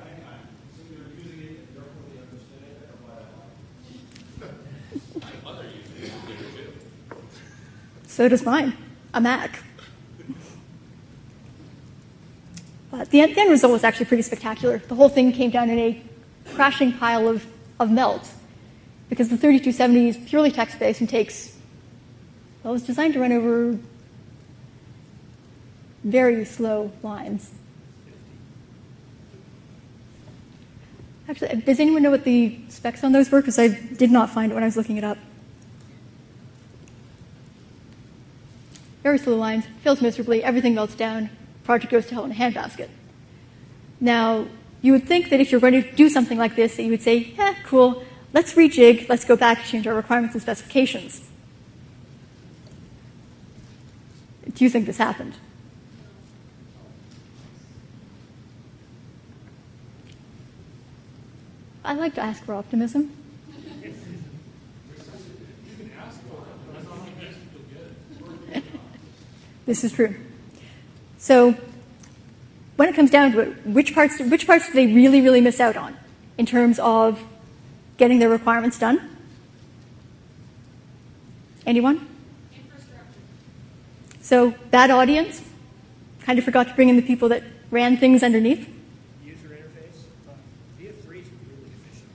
S1: so does mine, a Mac. But the end, the end result was actually pretty spectacular. The whole thing came down in a crashing pile of, of melt because the thirty-two seventy is purely text-based and takes, well, it was designed to run over very slow lines. Actually, does anyone know what the specs on those were? Because I did not find it when I was looking it up. Very slow lines, fails miserably, everything melts down, project goes to hell in a handbasket. Now, you would think that if you're going to do something like this, that you would say, eh, cool, let's rejig, let's go back, change our requirements and specifications. Do you think this happened? I like to ask for optimism. This is true. So when it comes down to it, which parts, which parts do they really, really miss out on in terms of getting their requirements done? Anyone?
S7: Infrastructure.
S1: So bad audience, kind of forgot to bring in the people that ran things underneath.
S10: User interface. Uh, V F three is really efficient.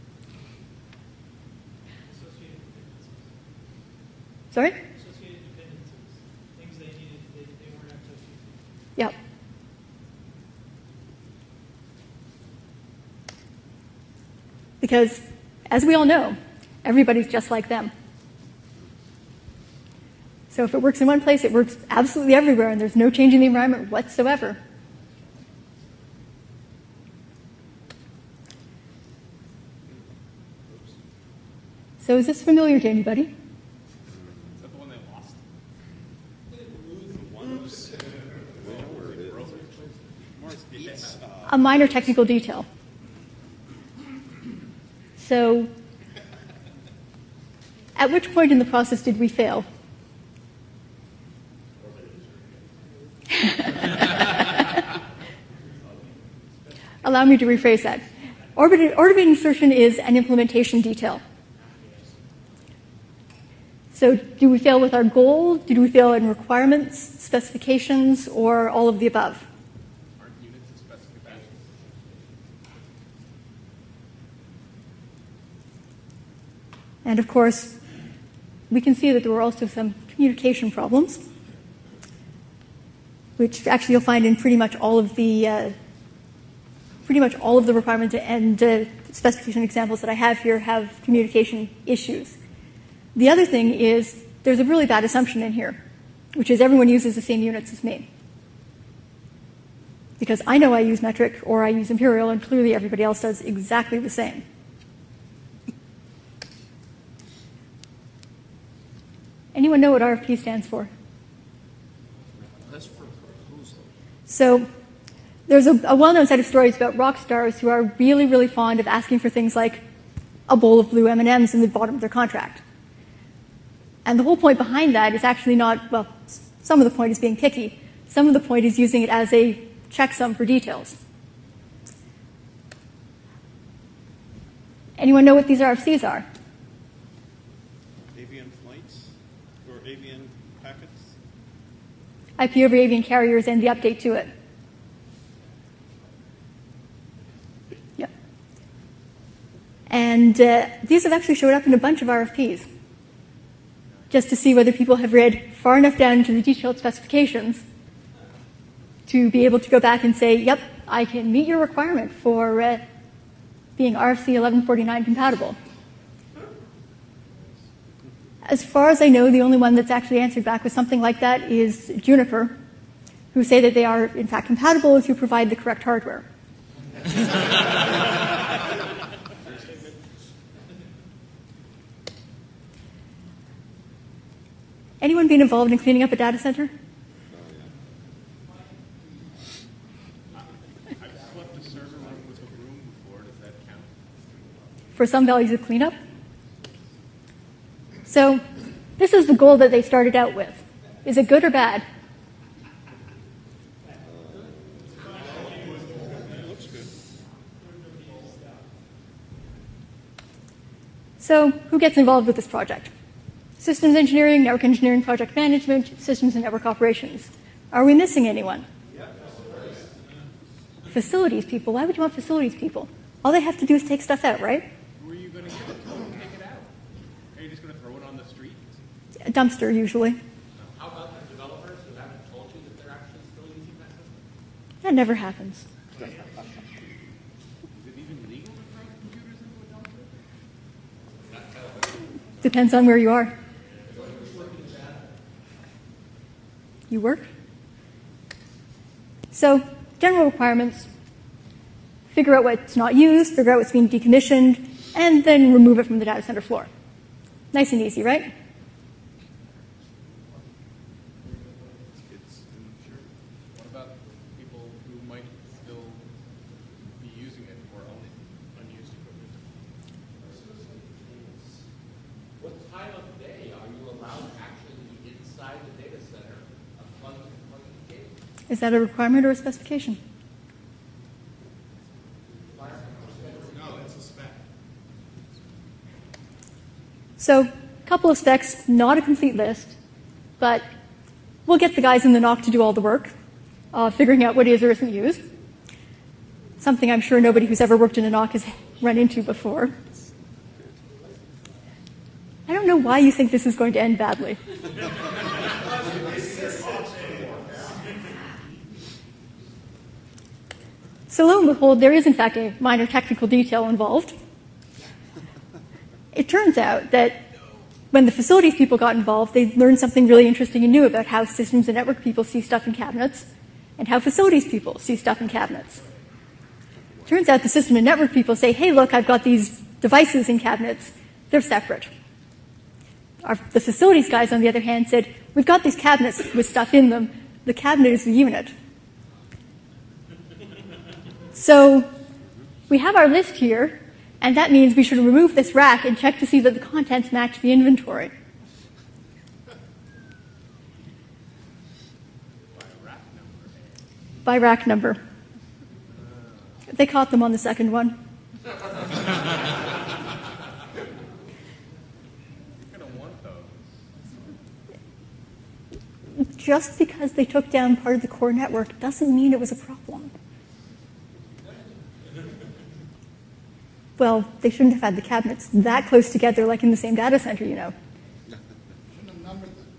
S10: Associated dependencies.
S1: Sorry?
S10: Associated dependencies. Things they needed, they, they weren't actually using.
S1: Yep. Because, as we all know, everybody's just like them. So if it works in one place, it works absolutely everywhere, and there's no change in the environment whatsoever. So is this familiar to anybody?
S5: Is that the one they lost?
S1: A minor technical detail. So, at which point in the process did we fail? Allow me to rephrase that. Orbit, orbit insertion is an implementation detail. So do we fail with our goal? Did we fail in requirements, specifications, or all of the above?
S5: Aren't units and specifications?
S1: And of course, we can see that there were also some communication problems, which actually you'll find in pretty much all of the uh, pretty much all of the requirements and uh, specification examples that I have here have communication issues. The other thing is there's a really bad assumption in here, which is everyone uses the same units as me. Because I know I use metric or I use imperial, and clearly everybody else does exactly the same. Anyone know what R F P stands for?
S5: That's for proposal.
S1: So there's a, a well-known set of stories about rock stars who are really, really fond of asking for things like a bowl of blue M and M's in the bottom of their contract. And the whole point behind that is actually not, well, some of the point is being picky. Some of the point is using it as a checksum for details. Anyone know what these R F Cs are?
S3: Avian flights or avian packets?
S1: I P over avian carriers and the update to it. Yep. And uh, these have actually showed up in a bunch of R F Ps, just to see whether people have read far enough down into the detailed specifications to be able to go back and say, yep, I can meet your requirement for uh, being R F C eleven forty-nine compatible. As far as I know, the only one that's actually answered back with something like that is Juniper, who say that they are, in fact, compatible if you provide the correct hardware. Anyone been involved in cleaning up a data center?
S4: I've swept a server room with a broom before. Does that count?
S1: For some values of cleanup? So this is the goal that they started out with. Is it good or bad? So who gets involved with this project? Systems engineering, network engineering, project management, systems and network operations. Are we missing anyone? Facilities people. Why would you want facilities people? All they have to do is take stuff out, right?
S4: Who are you going to give it to? Take it out. Are you just going to throw it on the street?
S1: A dumpster, usually.
S5: How about the developers who haven't told you that they're actually still using that system?
S1: That never happens.
S4: Is it even legal to throw computers into a dumpster?
S1: Depends on where you are. You work? So, general requirements, figure out what's not used, figure out what's being decommissioned, and then remove it from the data center floor. Nice and easy, right?
S4: What about people who might still be using it or own it, unused equipment?
S5: What time of day are you allowed to actually be inside the data center unplugging and plugging the cable?
S1: Is that a requirement or a specification?
S8: No, that's a spec.
S1: So, a couple of specs, not a complete list, but we'll get the guys in the N O C to do all the work, uh, figuring out what is or isn't used. Something I'm sure nobody who's ever worked in a N O C has run into before. I don't know why you think this is going to end badly. So lo and behold, there is in fact a minor technical detail involved. It turns out that when the facilities people got involved, they learned something really interesting and new about how systems and network people see stuff in cabinets and how facilities people see stuff in cabinets. Turns out the system and network people say, hey, look, I've got these devices in cabinets. They're separate. Our, the facilities guys, on the other hand, said, we've got these cabinets with stuff in them. The cabinet is the unit. So we have our list here, and that means we should remove this rack and check to see that the contents match the inventory. By rack number. They caught them on the second one.
S4: You're going to want those.
S1: Just because they took down part of the core network doesn't mean it was a problem. Well, they shouldn't have had the cabinets that close together like in the same data center, you know.
S8: Shouldn't have numbered them.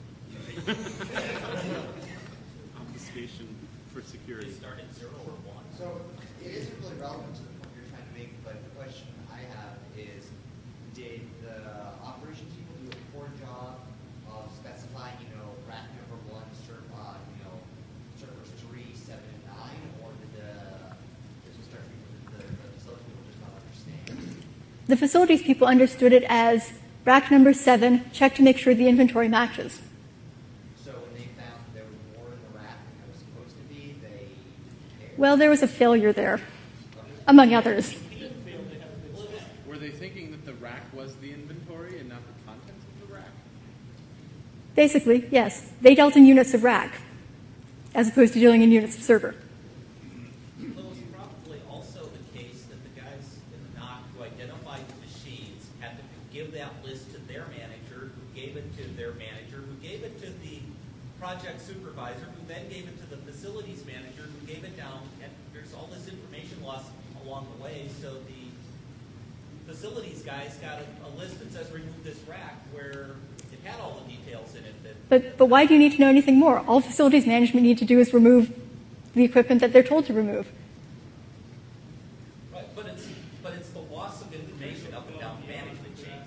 S3: Obfuscation for security.
S6: Start at zero or one.
S2: So it isn't really relevant to the point you're trying to make, but the question I have is, did the operations people do a poor job of specifying, you know, rack number one, server, uh, you know, servers three, seven, and nine, or did the, this was start, the, the facility people just not understand?
S1: The facilities people understood it as rack number seven, check to make sure the inventory matches.
S2: So when they found there was more in the rack than there was supposed to be, they cared.
S1: Well, there was a failure there, among others.
S4: Were they thinking that the rack was the inventory and not the contents of the rack?
S1: Basically, yes. They dealt in units of rack, as opposed to dealing in units of server.
S6: Well, it was probably also the case that the guys in the N O C who identified the machines had to give that list to their manager, who gave it to their manager, who gave it to the project supervisor, who then gave it to the facilities manager, who gave it down, and there's all this information lost along the way, so the facilities guys got a, a list that says remove this rack, where it had all the details in it that
S1: But, but why do you need to know anything more? All facilities management need to do is remove the equipment that they're told to remove.
S6: Right, but it's but it's the loss of information up and down the management chain.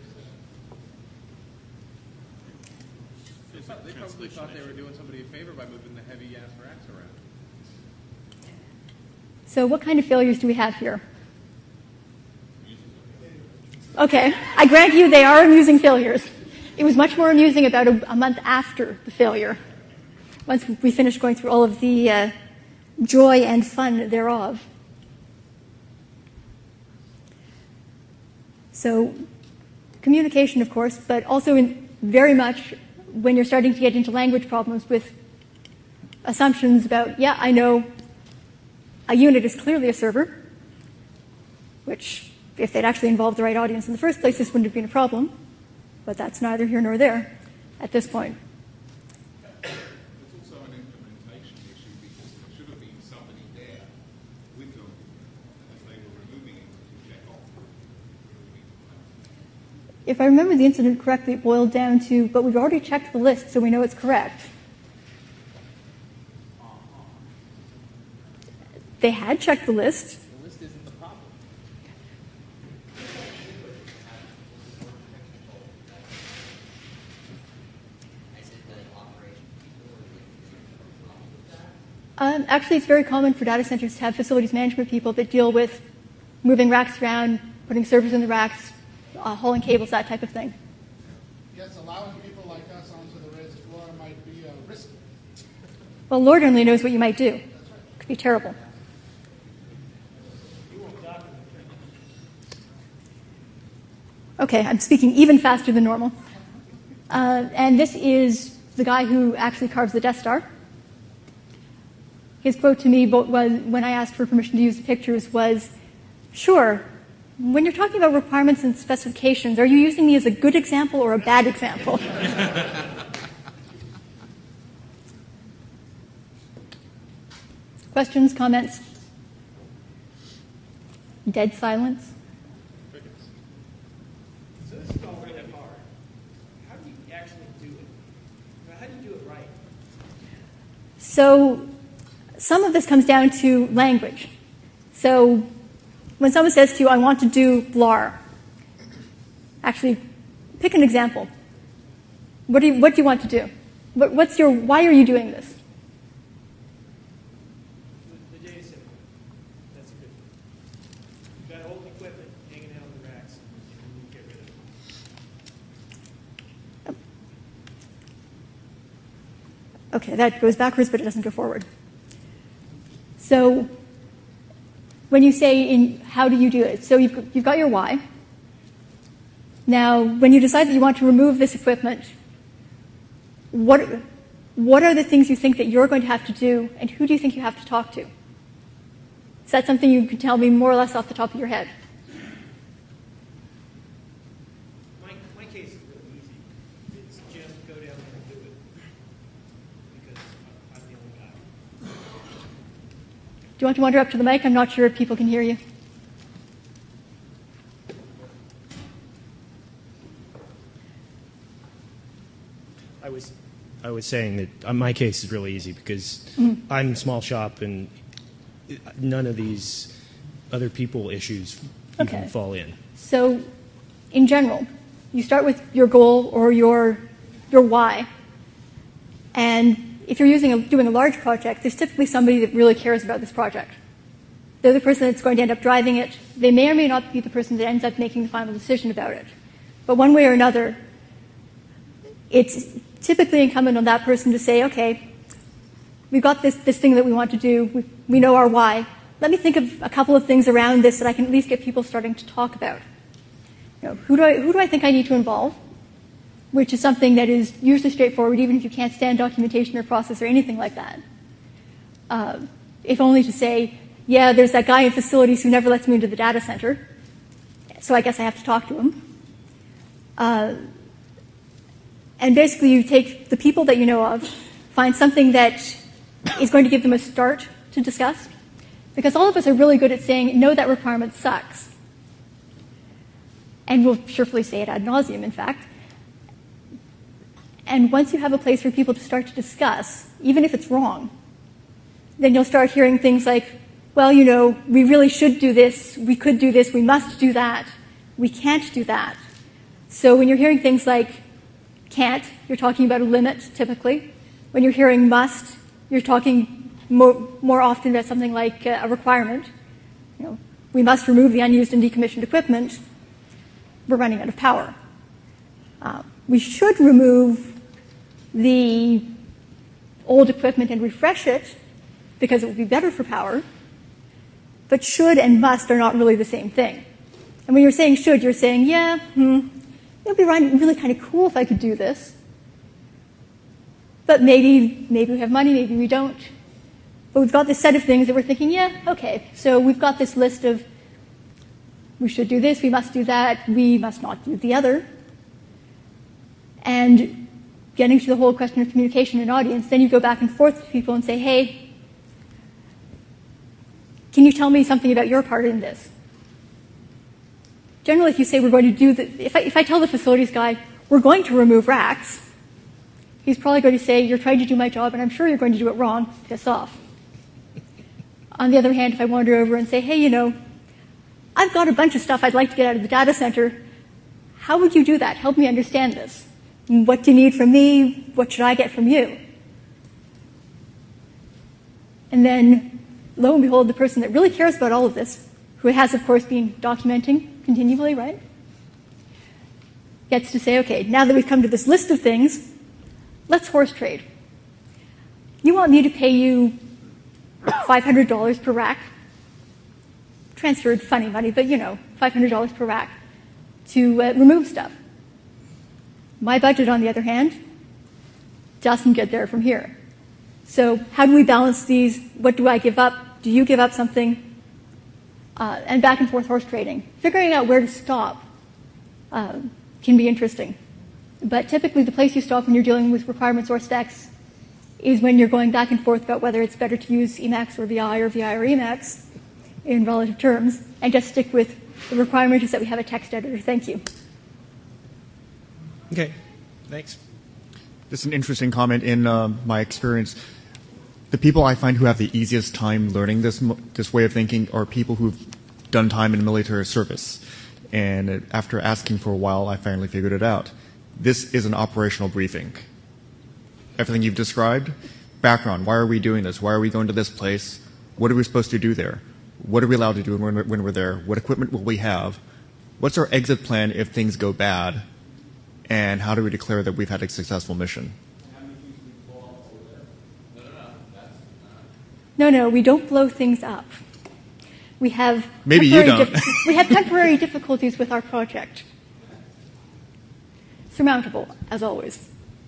S4: They, thought, they probably thought they were doing somebody a favor by moving the heavy ass racks around.
S1: So what kind of failures do we have here? Okay, I grant you they are amusing failures. It was much more amusing about a, a month after the failure, once we finished going through all of the uh, joy and fun thereof. So communication, of course, but also in very much when you're starting to get into language problems with assumptions about, yeah, I know a unit is clearly a server, which if they'd actually involved the right audience in the first place, this wouldn't have been a problem. But that's neither here nor there at this point.
S8: It's also an implementation issue because there should have been somebody there with them as they were removing it to check off.
S1: If I remember the incident correctly, it boiled down to, but we've already checked the list, so we know it's correct. They had checked the list.
S5: The list isn't the problem.
S1: Um, actually, it's very common for data centers to have facilities management people that deal with moving racks around, putting servers in the racks, uh, hauling cables, that type of thing.
S11: Yes, allowing people like us onto the raised floor might be a risk.
S1: Well, Lord only knows what you might do. It could be terrible. Okay, I'm speaking even faster than normal. Uh, and this is the guy who actually carves the Death Star. His quote to me was, when I asked for permission to use the pictures was, sure, when you're talking about requirements and specifications, are you using me as a good example or a bad example? Questions, comments? Dead silence?
S10: So this is all really hard. How do you actually do it? How do you do it right?
S1: So some of this comes down to language. So when someone says to you, I want to do blar, actually pick an example. What do you, what do you want to do? What, what's your, why are you doing this?
S10: The, the data center. That's a good one. You've got old equipment hanging out on the racks, and you get rid of it.
S1: Okay, that goes backwards, but it doesn't go forward. So when you say, in how do you do it? So you've, you've got your why. Now, when you decide that you want to remove this equipment, what, what are the things you think that you're going to have to do, and who do you think you have to talk to? Is that something you can tell me more or less off the top of your head?
S10: My, my case is really easy. It's just go down there and do it. Because I'm the only guy.
S1: Do you want to wander up to the mic? I'm not sure if people can hear you.
S12: I was, I was saying that uh, my case is really easy because
S1: Mm-hmm.
S12: I'm a small shop and none of these other people issues even
S1: Okay.
S12: fall in.
S1: So in general, you start with your goal or your, your why. And if you're using a, doing a large project, there's typically somebody that really cares about this project. They're the person that's going to end up driving it. They may or may not be the person that ends up making the final decision about it. But one way or another, it's typically incumbent on that person to say, okay, we've got this, this thing that we want to do. We, we know our why. Let me think of a couple of things around this that I can at least get people starting to talk about. You know, who do I, who do I think I need to involve? Which is something that is usually straightforward, even if you can't stand documentation or process or anything like that. Uh, if only to say, yeah, there's that guy in facilities who never lets me into the data center, so I guess I have to talk to him. Uh, and basically you take the people that you know of, find something that is going to give them a start to discuss, because all of us are really good at saying, no, that requirement sucks. And we'll cheerfully say it ad nauseum, in fact. And once you have a place for people to start to discuss, even if it's wrong, then you'll start hearing things like, well, you know, we really should do this, we could do this, we must do that, we can't do that. So when you're hearing things like can't, you're talking about a limit, typically. When you're hearing must, you're talking more, more often about something like a requirement. You know, we must remove the unused and decommissioned equipment. We're running out of power. Um, We should remove the old equipment and refresh it because it would be better for power. But should and must are not really the same thing. And when you're saying should, you're saying, yeah, hmm, it would be really kind of cool if I could do this. But maybe, maybe we have money, maybe we don't. But we've got this set of things that we're thinking, yeah, okay. So we've got this list of, we should do this, we must do that, we must not do the other. And getting to the whole question of communication and audience, then you go back and forth with people and say, hey, can you tell me something about your part in this? Generally, if you say we're going to do the, if I, if I tell the facilities guy, we're going to remove racks, he's probably going to say, you're trying to do my job, and I'm sure you're going to do it wrong, piss off. On the other hand, if I wander over and say, hey, you know, I've got a bunch of stuff I'd like to get out of the data center, how would you do that? Help me understand this. What do you need from me? What should I get from you? And then, lo and behold, the person that really cares about all of this, who has, of course, been documenting continually, right, gets to say, okay, now that we've come to this list of things, let's horse trade. You want me to pay you five hundred dollars per rack? Transferred funny money, but you know, five hundred dollars per rack to uh, remove stuff. My budget, on the other hand, doesn't get there from here. So how do we balance these? What do I give up? Do you give up something? Uh, and back and forth horse trading. Figuring out where to stop uh, can be interesting. But typically the place you stop when you're dealing with requirements or specs is when you're going back and forth about whether it's better to use Emacs or V I or V I or Emacs in relative terms, and just stick with the requirement is that we have a text editor. Thank you.
S13: Okay, thanks. Just an interesting comment in uh, my experience. The people I find who have the easiest time learning this this way of thinking are people who've done time in military service. And after asking for a while, I finally figured it out. This is an operational briefing. Everything you've described, background, why are we doing this? Why are we going to this place? What are we supposed to do there? What are we allowed to do when we're, when we're there? What equipment will we have? What's our exit plan if things go bad? And how do we declare that we've had a successful mission?
S1: No, no, we don't blow things up. We have
S13: Maybe you don't.
S1: we have temporary difficulties with our project. Surmountable, as always.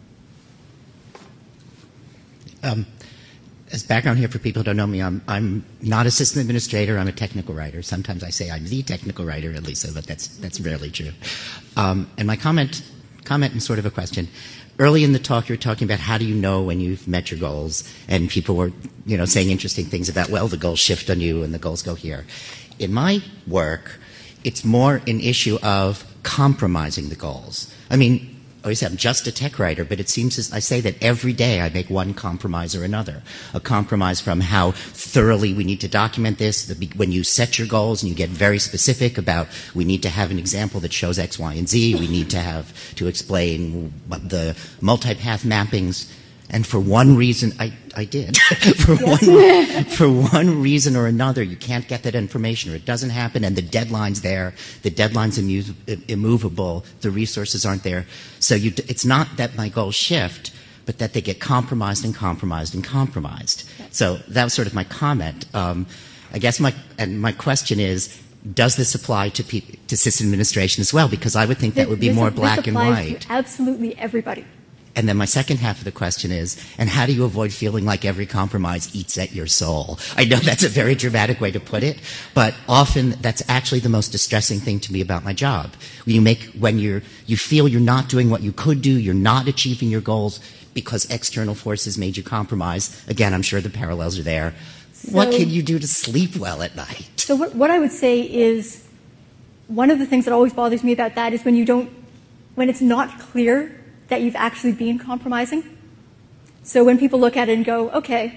S14: Um, as background here for people who don't know me, I'm, I'm not a system administrator, I'm a technical writer. Sometimes I say I'm the technical writer, Elisa, but that's, that's rarely true. Um, and my comment, comment and sort of a question. Early in the talk, you were talking about how do you know when you've met your goals, and people were, you know, saying interesting things about, well, the goals shift on you and the goals go here. In my work, it's more an issue of compromising the goals. I mean, I always say I'm just a tech writer, but it seems as I say that every day I make one compromise or another. A compromise from how thoroughly we need to document this, the, when you set your goals and you get very specific about we need to have an example that shows X, Y, and Z, we need to have to explain what the multipath mappings, and for one reason, I, I did. for, one, for one reason or another, you can't get that information, or it doesn't happen, and the deadline's there, the deadline's immu immovable, the resources aren't there. So you, it's not that my goals shift, but that they get compromised and compromised and compromised. So that was sort of my comment. Um, I guess my, and my question is, does this apply to, pe to system administration as well? Because I would think that would be
S1: this,
S14: more
S1: this
S14: black and
S1: applies
S14: white.
S1: To absolutely everybody.
S14: And then my second half of the question is, and how do you avoid feeling like every compromise eats at your soul? I know that's a very dramatic way to put it, but often that's actually the most distressing thing to me about my job. When you make, when you're, you feel you're not doing what you could do, you're not achieving your goals because external forces made you compromise. Again, I'm sure the parallels are there. So, what can you do to sleep well at night?
S1: So what, what I would say is, one of the things that always bothers me about that is when you don't, when it's not clear that you've actually been compromising. So when people look at it and go, okay,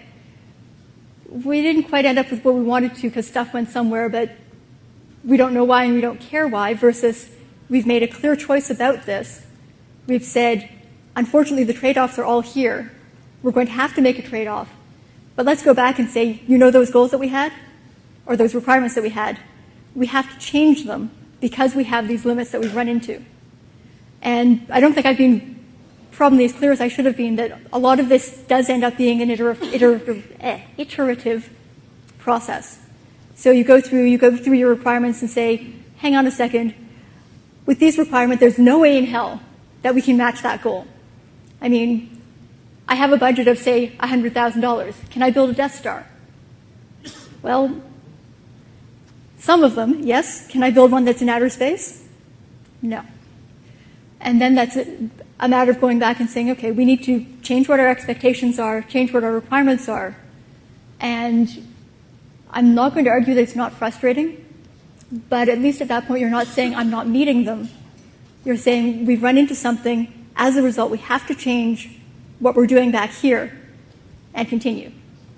S1: we didn't quite end up with what we wanted to because stuff went somewhere, but we don't know why and we don't care why, versus we've made a clear choice about this. We've said, unfortunately, the trade-offs are all here. We're going to have to make a trade-off. But let's go back and say, you know those goals that we had? Or those requirements that we had? We have to change them because we have these limits that we've run into. And I don't think I've been probably as clear as I should have been that a lot of this does end up being an iterative, iterative, eh, iterative process. So you go through, you go through your requirements and say, hang on a second, with these requirements, there's no way in hell that we can match that goal. I mean, I have a budget of, say, one hundred thousand dollars. Can I build a Death Star? Well, some of them, yes. Can I build one that's in outer space? No. And then that's a matter of going back and saying, okay, we need to change what our expectations are, change what our requirements are. And I'm not going to argue that it's not frustrating, but at least at that point you're not saying I'm not meeting them. You're saying we've run into something. As a result, we have to change what we're doing back here and continue.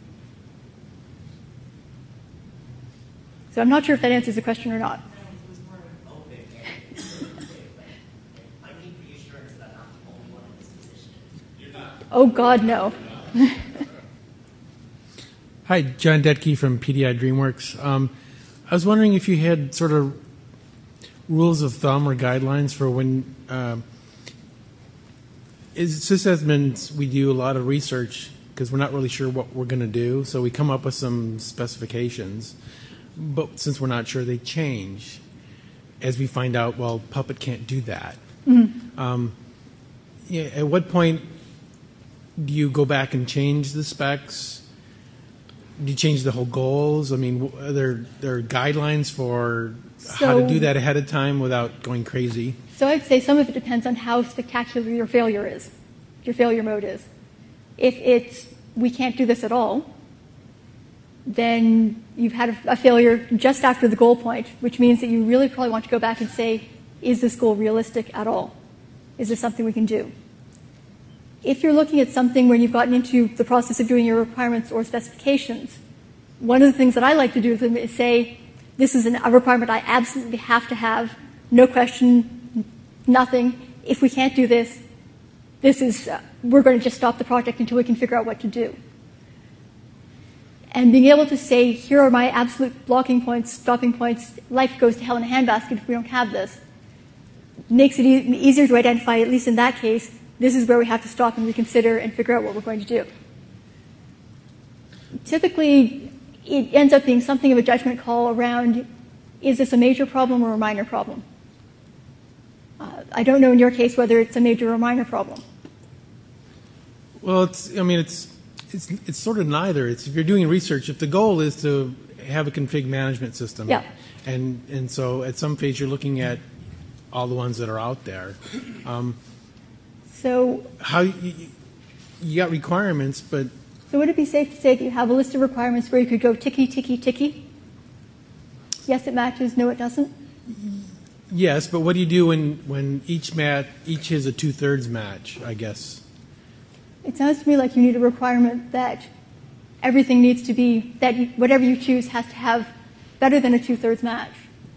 S1: So I'm not sure if that answers the question or not. Oh, God, no.
S9: Hi, John Detke from P D I DreamWorks. Um, I was wondering if you had sort of rules of thumb or guidelines for when um, is sysadmins, we do a lot of research because we're not really sure what we're going to do, so we come up with some specifications, but since we're not sure, they change as we find out, well, Puppet can't do that.
S1: Mm-hmm.
S9: Um, yeah, at what point do you go back and change the specs? Do you change the whole goals? I mean, are there, there are guidelines for
S1: so,
S9: how to do that ahead of time without going crazy?
S1: So I'd say some of it depends on how spectacular your failure is, your failure mode is. If it's, we can't do this at all, then you've had a, a failure just after the goal point, which means that you really probably want to go back and say, is this goal realistic at all? Is this something we can do? If you're looking at something where you've gotten into the process of doing your requirements or specifications, one of the things that I like to do with them is say, this is an, a requirement I absolutely have to have, no question, nothing. If we can't do this, this is, uh, we're going to just stop the project until we can figure out what to do. And being able to say, here are my absolute blocking points, stopping points, life goes to hell in a handbasket if we don't have this, makes it e- easier to identify, at least in that case, this is where we have to stop and reconsider and figure out what we're going to do. Typically, it ends up being something of a judgment call around, is this a major problem or a minor problem? Uh, I don't know in your case whether it's a major or a minor problem.
S9: Well, it's, I mean, it's, it's, it's sort of neither. It's if you're doing research, if the goal is to have a config management system,
S1: yeah.
S9: and, and so at some phase you're looking at all the ones that are out there. Um,
S1: So
S9: how you, you got requirements, but
S1: so would it be safe to say that you have a list of requirements where you could go ticky, ticky, ticky? Yes, it matches. No, it doesn't.
S9: yes, but what do you do when when each mat each is a two thirds match? I guess
S1: It sounds to me like you need a requirement that everything needs to be that you, whatever you choose has to have better than a two thirds match.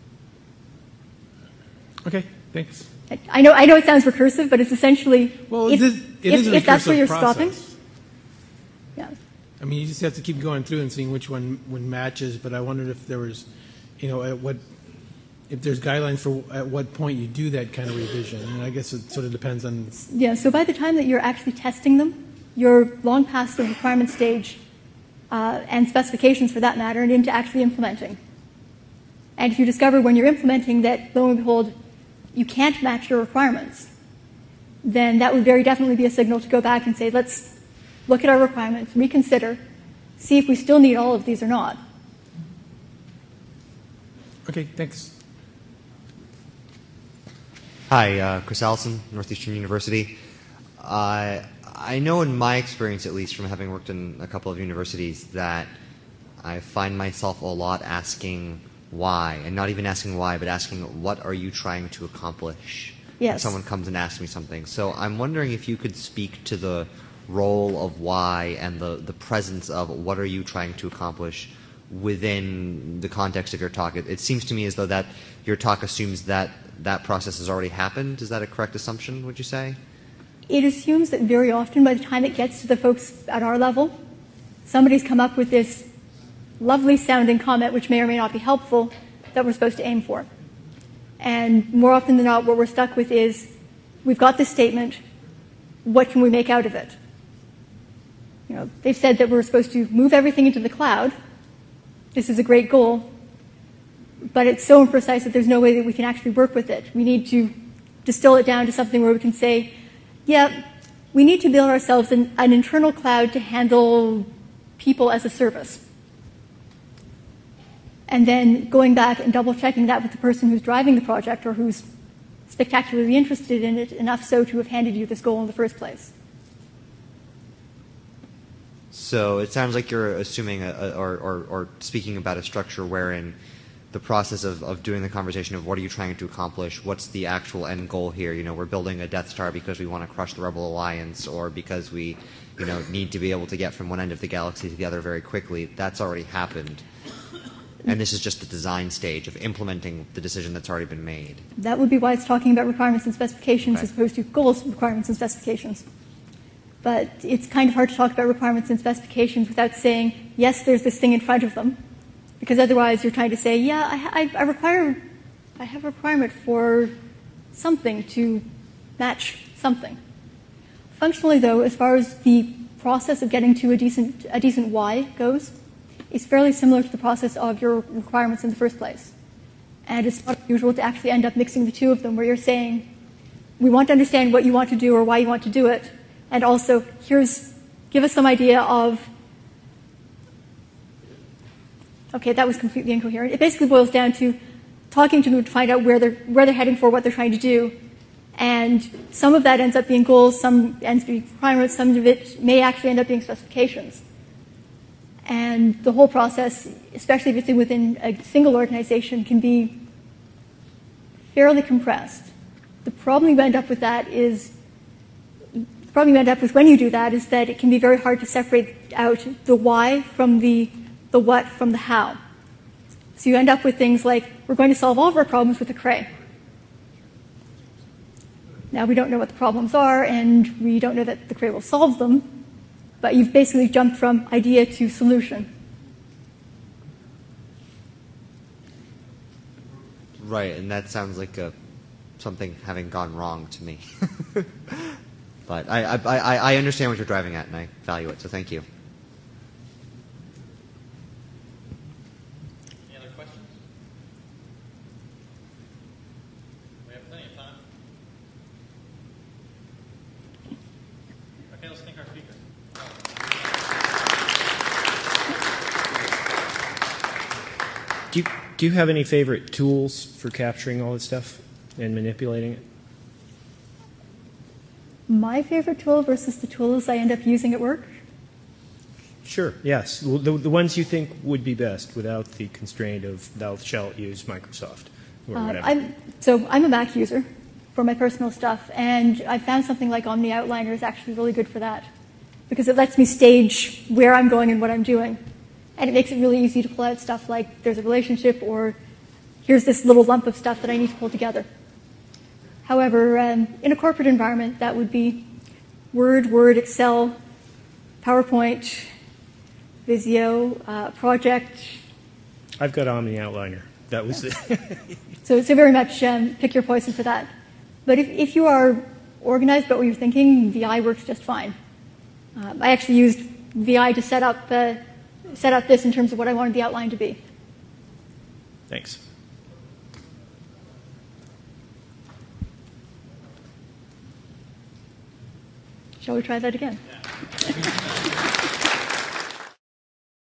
S9: Okay, thanks.
S1: I know, I know it sounds recursive, but it's essentially
S9: well,
S1: if,
S9: it is, it
S1: if,
S9: is a
S1: if that's where you're
S9: process.
S1: stopping. Yeah.
S9: I mean, you just have to keep going through and seeing which one one matches. But I wondered if there was, you know, at what if there's guidelines for at what point you do that kind of revision. And I guess it sort of depends on.
S1: Yeah. So by the time that you're actually testing them, you're long past the requirement stage uh, and specifications for that matter, and into actually implementing. And if you discover when you're implementing that, lo and behold, you can't match your requirements, then that would very definitely be a signal to go back and say, let's look at our requirements, reconsider, see if we still need all of these or not.
S9: Okay, thanks.
S2: Hi, uh, Chris Allison, Northeastern University. Uh, I know in my experience, at least from having worked in a couple of universities, that I find myself a lot asking why, and not even asking why, but asking what are you trying to accomplish?
S1: Yes.
S2: When someone comes and asks me something. So I'm wondering if you could speak to the role of why and the, the presence of what are you trying to accomplish within the context of your talk. It, it seems to me as though that your talk assumes that that process has already happened. Is that a correct assumption, would you say?
S1: It assumes that very often by the time it gets to the folks at our level, somebody's come up with this lovely sounding comment, which may or may not be helpful, that we're supposed to aim for. And more often than not, what we're stuck with is, we've got this statement, what can we make out of it? You know, they've said that we're supposed to move everything into the cloud. This is a great goal, but it's so imprecise that there's no way that we can actually work with it. We need to distill it down to something where we can say, yeah, we need to build ourselves an, an internal cloud to handle people as a service. And then going back and double checking that with the person who's driving the project or who's spectacularly interested in it, enough so to have handed you this goal in the first place.
S2: So it sounds like you're assuming a, a, or, or, or speaking about a structure wherein the process of, of doing the conversation of what are you trying to accomplish, what's the actual end goal here. You know, we're building a Death Star because we want to crush the Rebel Alliance or because we, you know, need to be able to get from one end of the galaxy to the other very quickly. That's already happened. And this is just the design stage of implementing the decision that's already been made.
S1: That would be why it's talking about requirements and specifications
S2: Okay.
S1: as opposed to goals, requirements, and specifications. But it's kind of hard to talk about requirements and specifications without saying, yes, there's this thing in front of them. Because otherwise you're trying to say, yeah, I, I, I require, I have a requirement for something to match something. Functionally, though, as far as the process of getting to a decent, a decent Y goes, it's fairly similar to the process of your requirements in the first place. And it's not unusual to actually end up mixing the two of them, where you're saying, we want to understand what you want to do or why you want to do it, and also, here's, give us some idea of, okay, that was completely incoherent. It basically boils down to talking to them to find out where they're, where they're heading for, what they're trying to do. And some of that ends up being goals, some ends up being requirements, some of it may actually end up being specifications. And the whole process, especially if it's within a single organization, can be fairly compressed. The problem you end up with that is, the problem you end up with when you do that is that it can be very hard to separate out the why from the, the what from the how. So you end up with things like, we're going to solve all of our problems with a Cray. Now, we don't know what the problems are, and we don't know that the Cray will solve them, but you've basically jumped from idea to solution.
S2: Right, and that sounds like a, something having gone wrong to me. But I, I, I, I understand what you're driving at, and I value it, so thank you.
S6: Any other questions? We have plenty of time. Okay, let's thank our speaker.
S12: Do you, do you have any favorite tools for capturing all this stuff and manipulating it?
S1: My favorite tool versus the tools I end up using at work?
S12: Sure, yes. The, the ones you think would be best without the constraint of thou shalt use Microsoft or
S1: Uh,
S12: whatever.
S1: I'm, so I'm a Mac user for my personal stuff, and I found something like Omni Outliner is actually really good for that because it lets me stage where I'm going and what I'm doing. And it makes it really easy to pull out stuff like there's a relationship or here's this little lump of stuff that I need to pull together. However, um, in a corporate environment, that would be Word, Word, Excel, PowerPoint, Visio, uh, Project.
S12: I've got Omni Outliner. That was it.
S1: So, so very much um, pick your poison for that. But if, if you are organized about what you're thinking, V I works just fine. Um, I actually used V I to set up, uh, set up this in terms of what I wanted the outline to be.
S12: Thanks.
S1: Shall we try that again?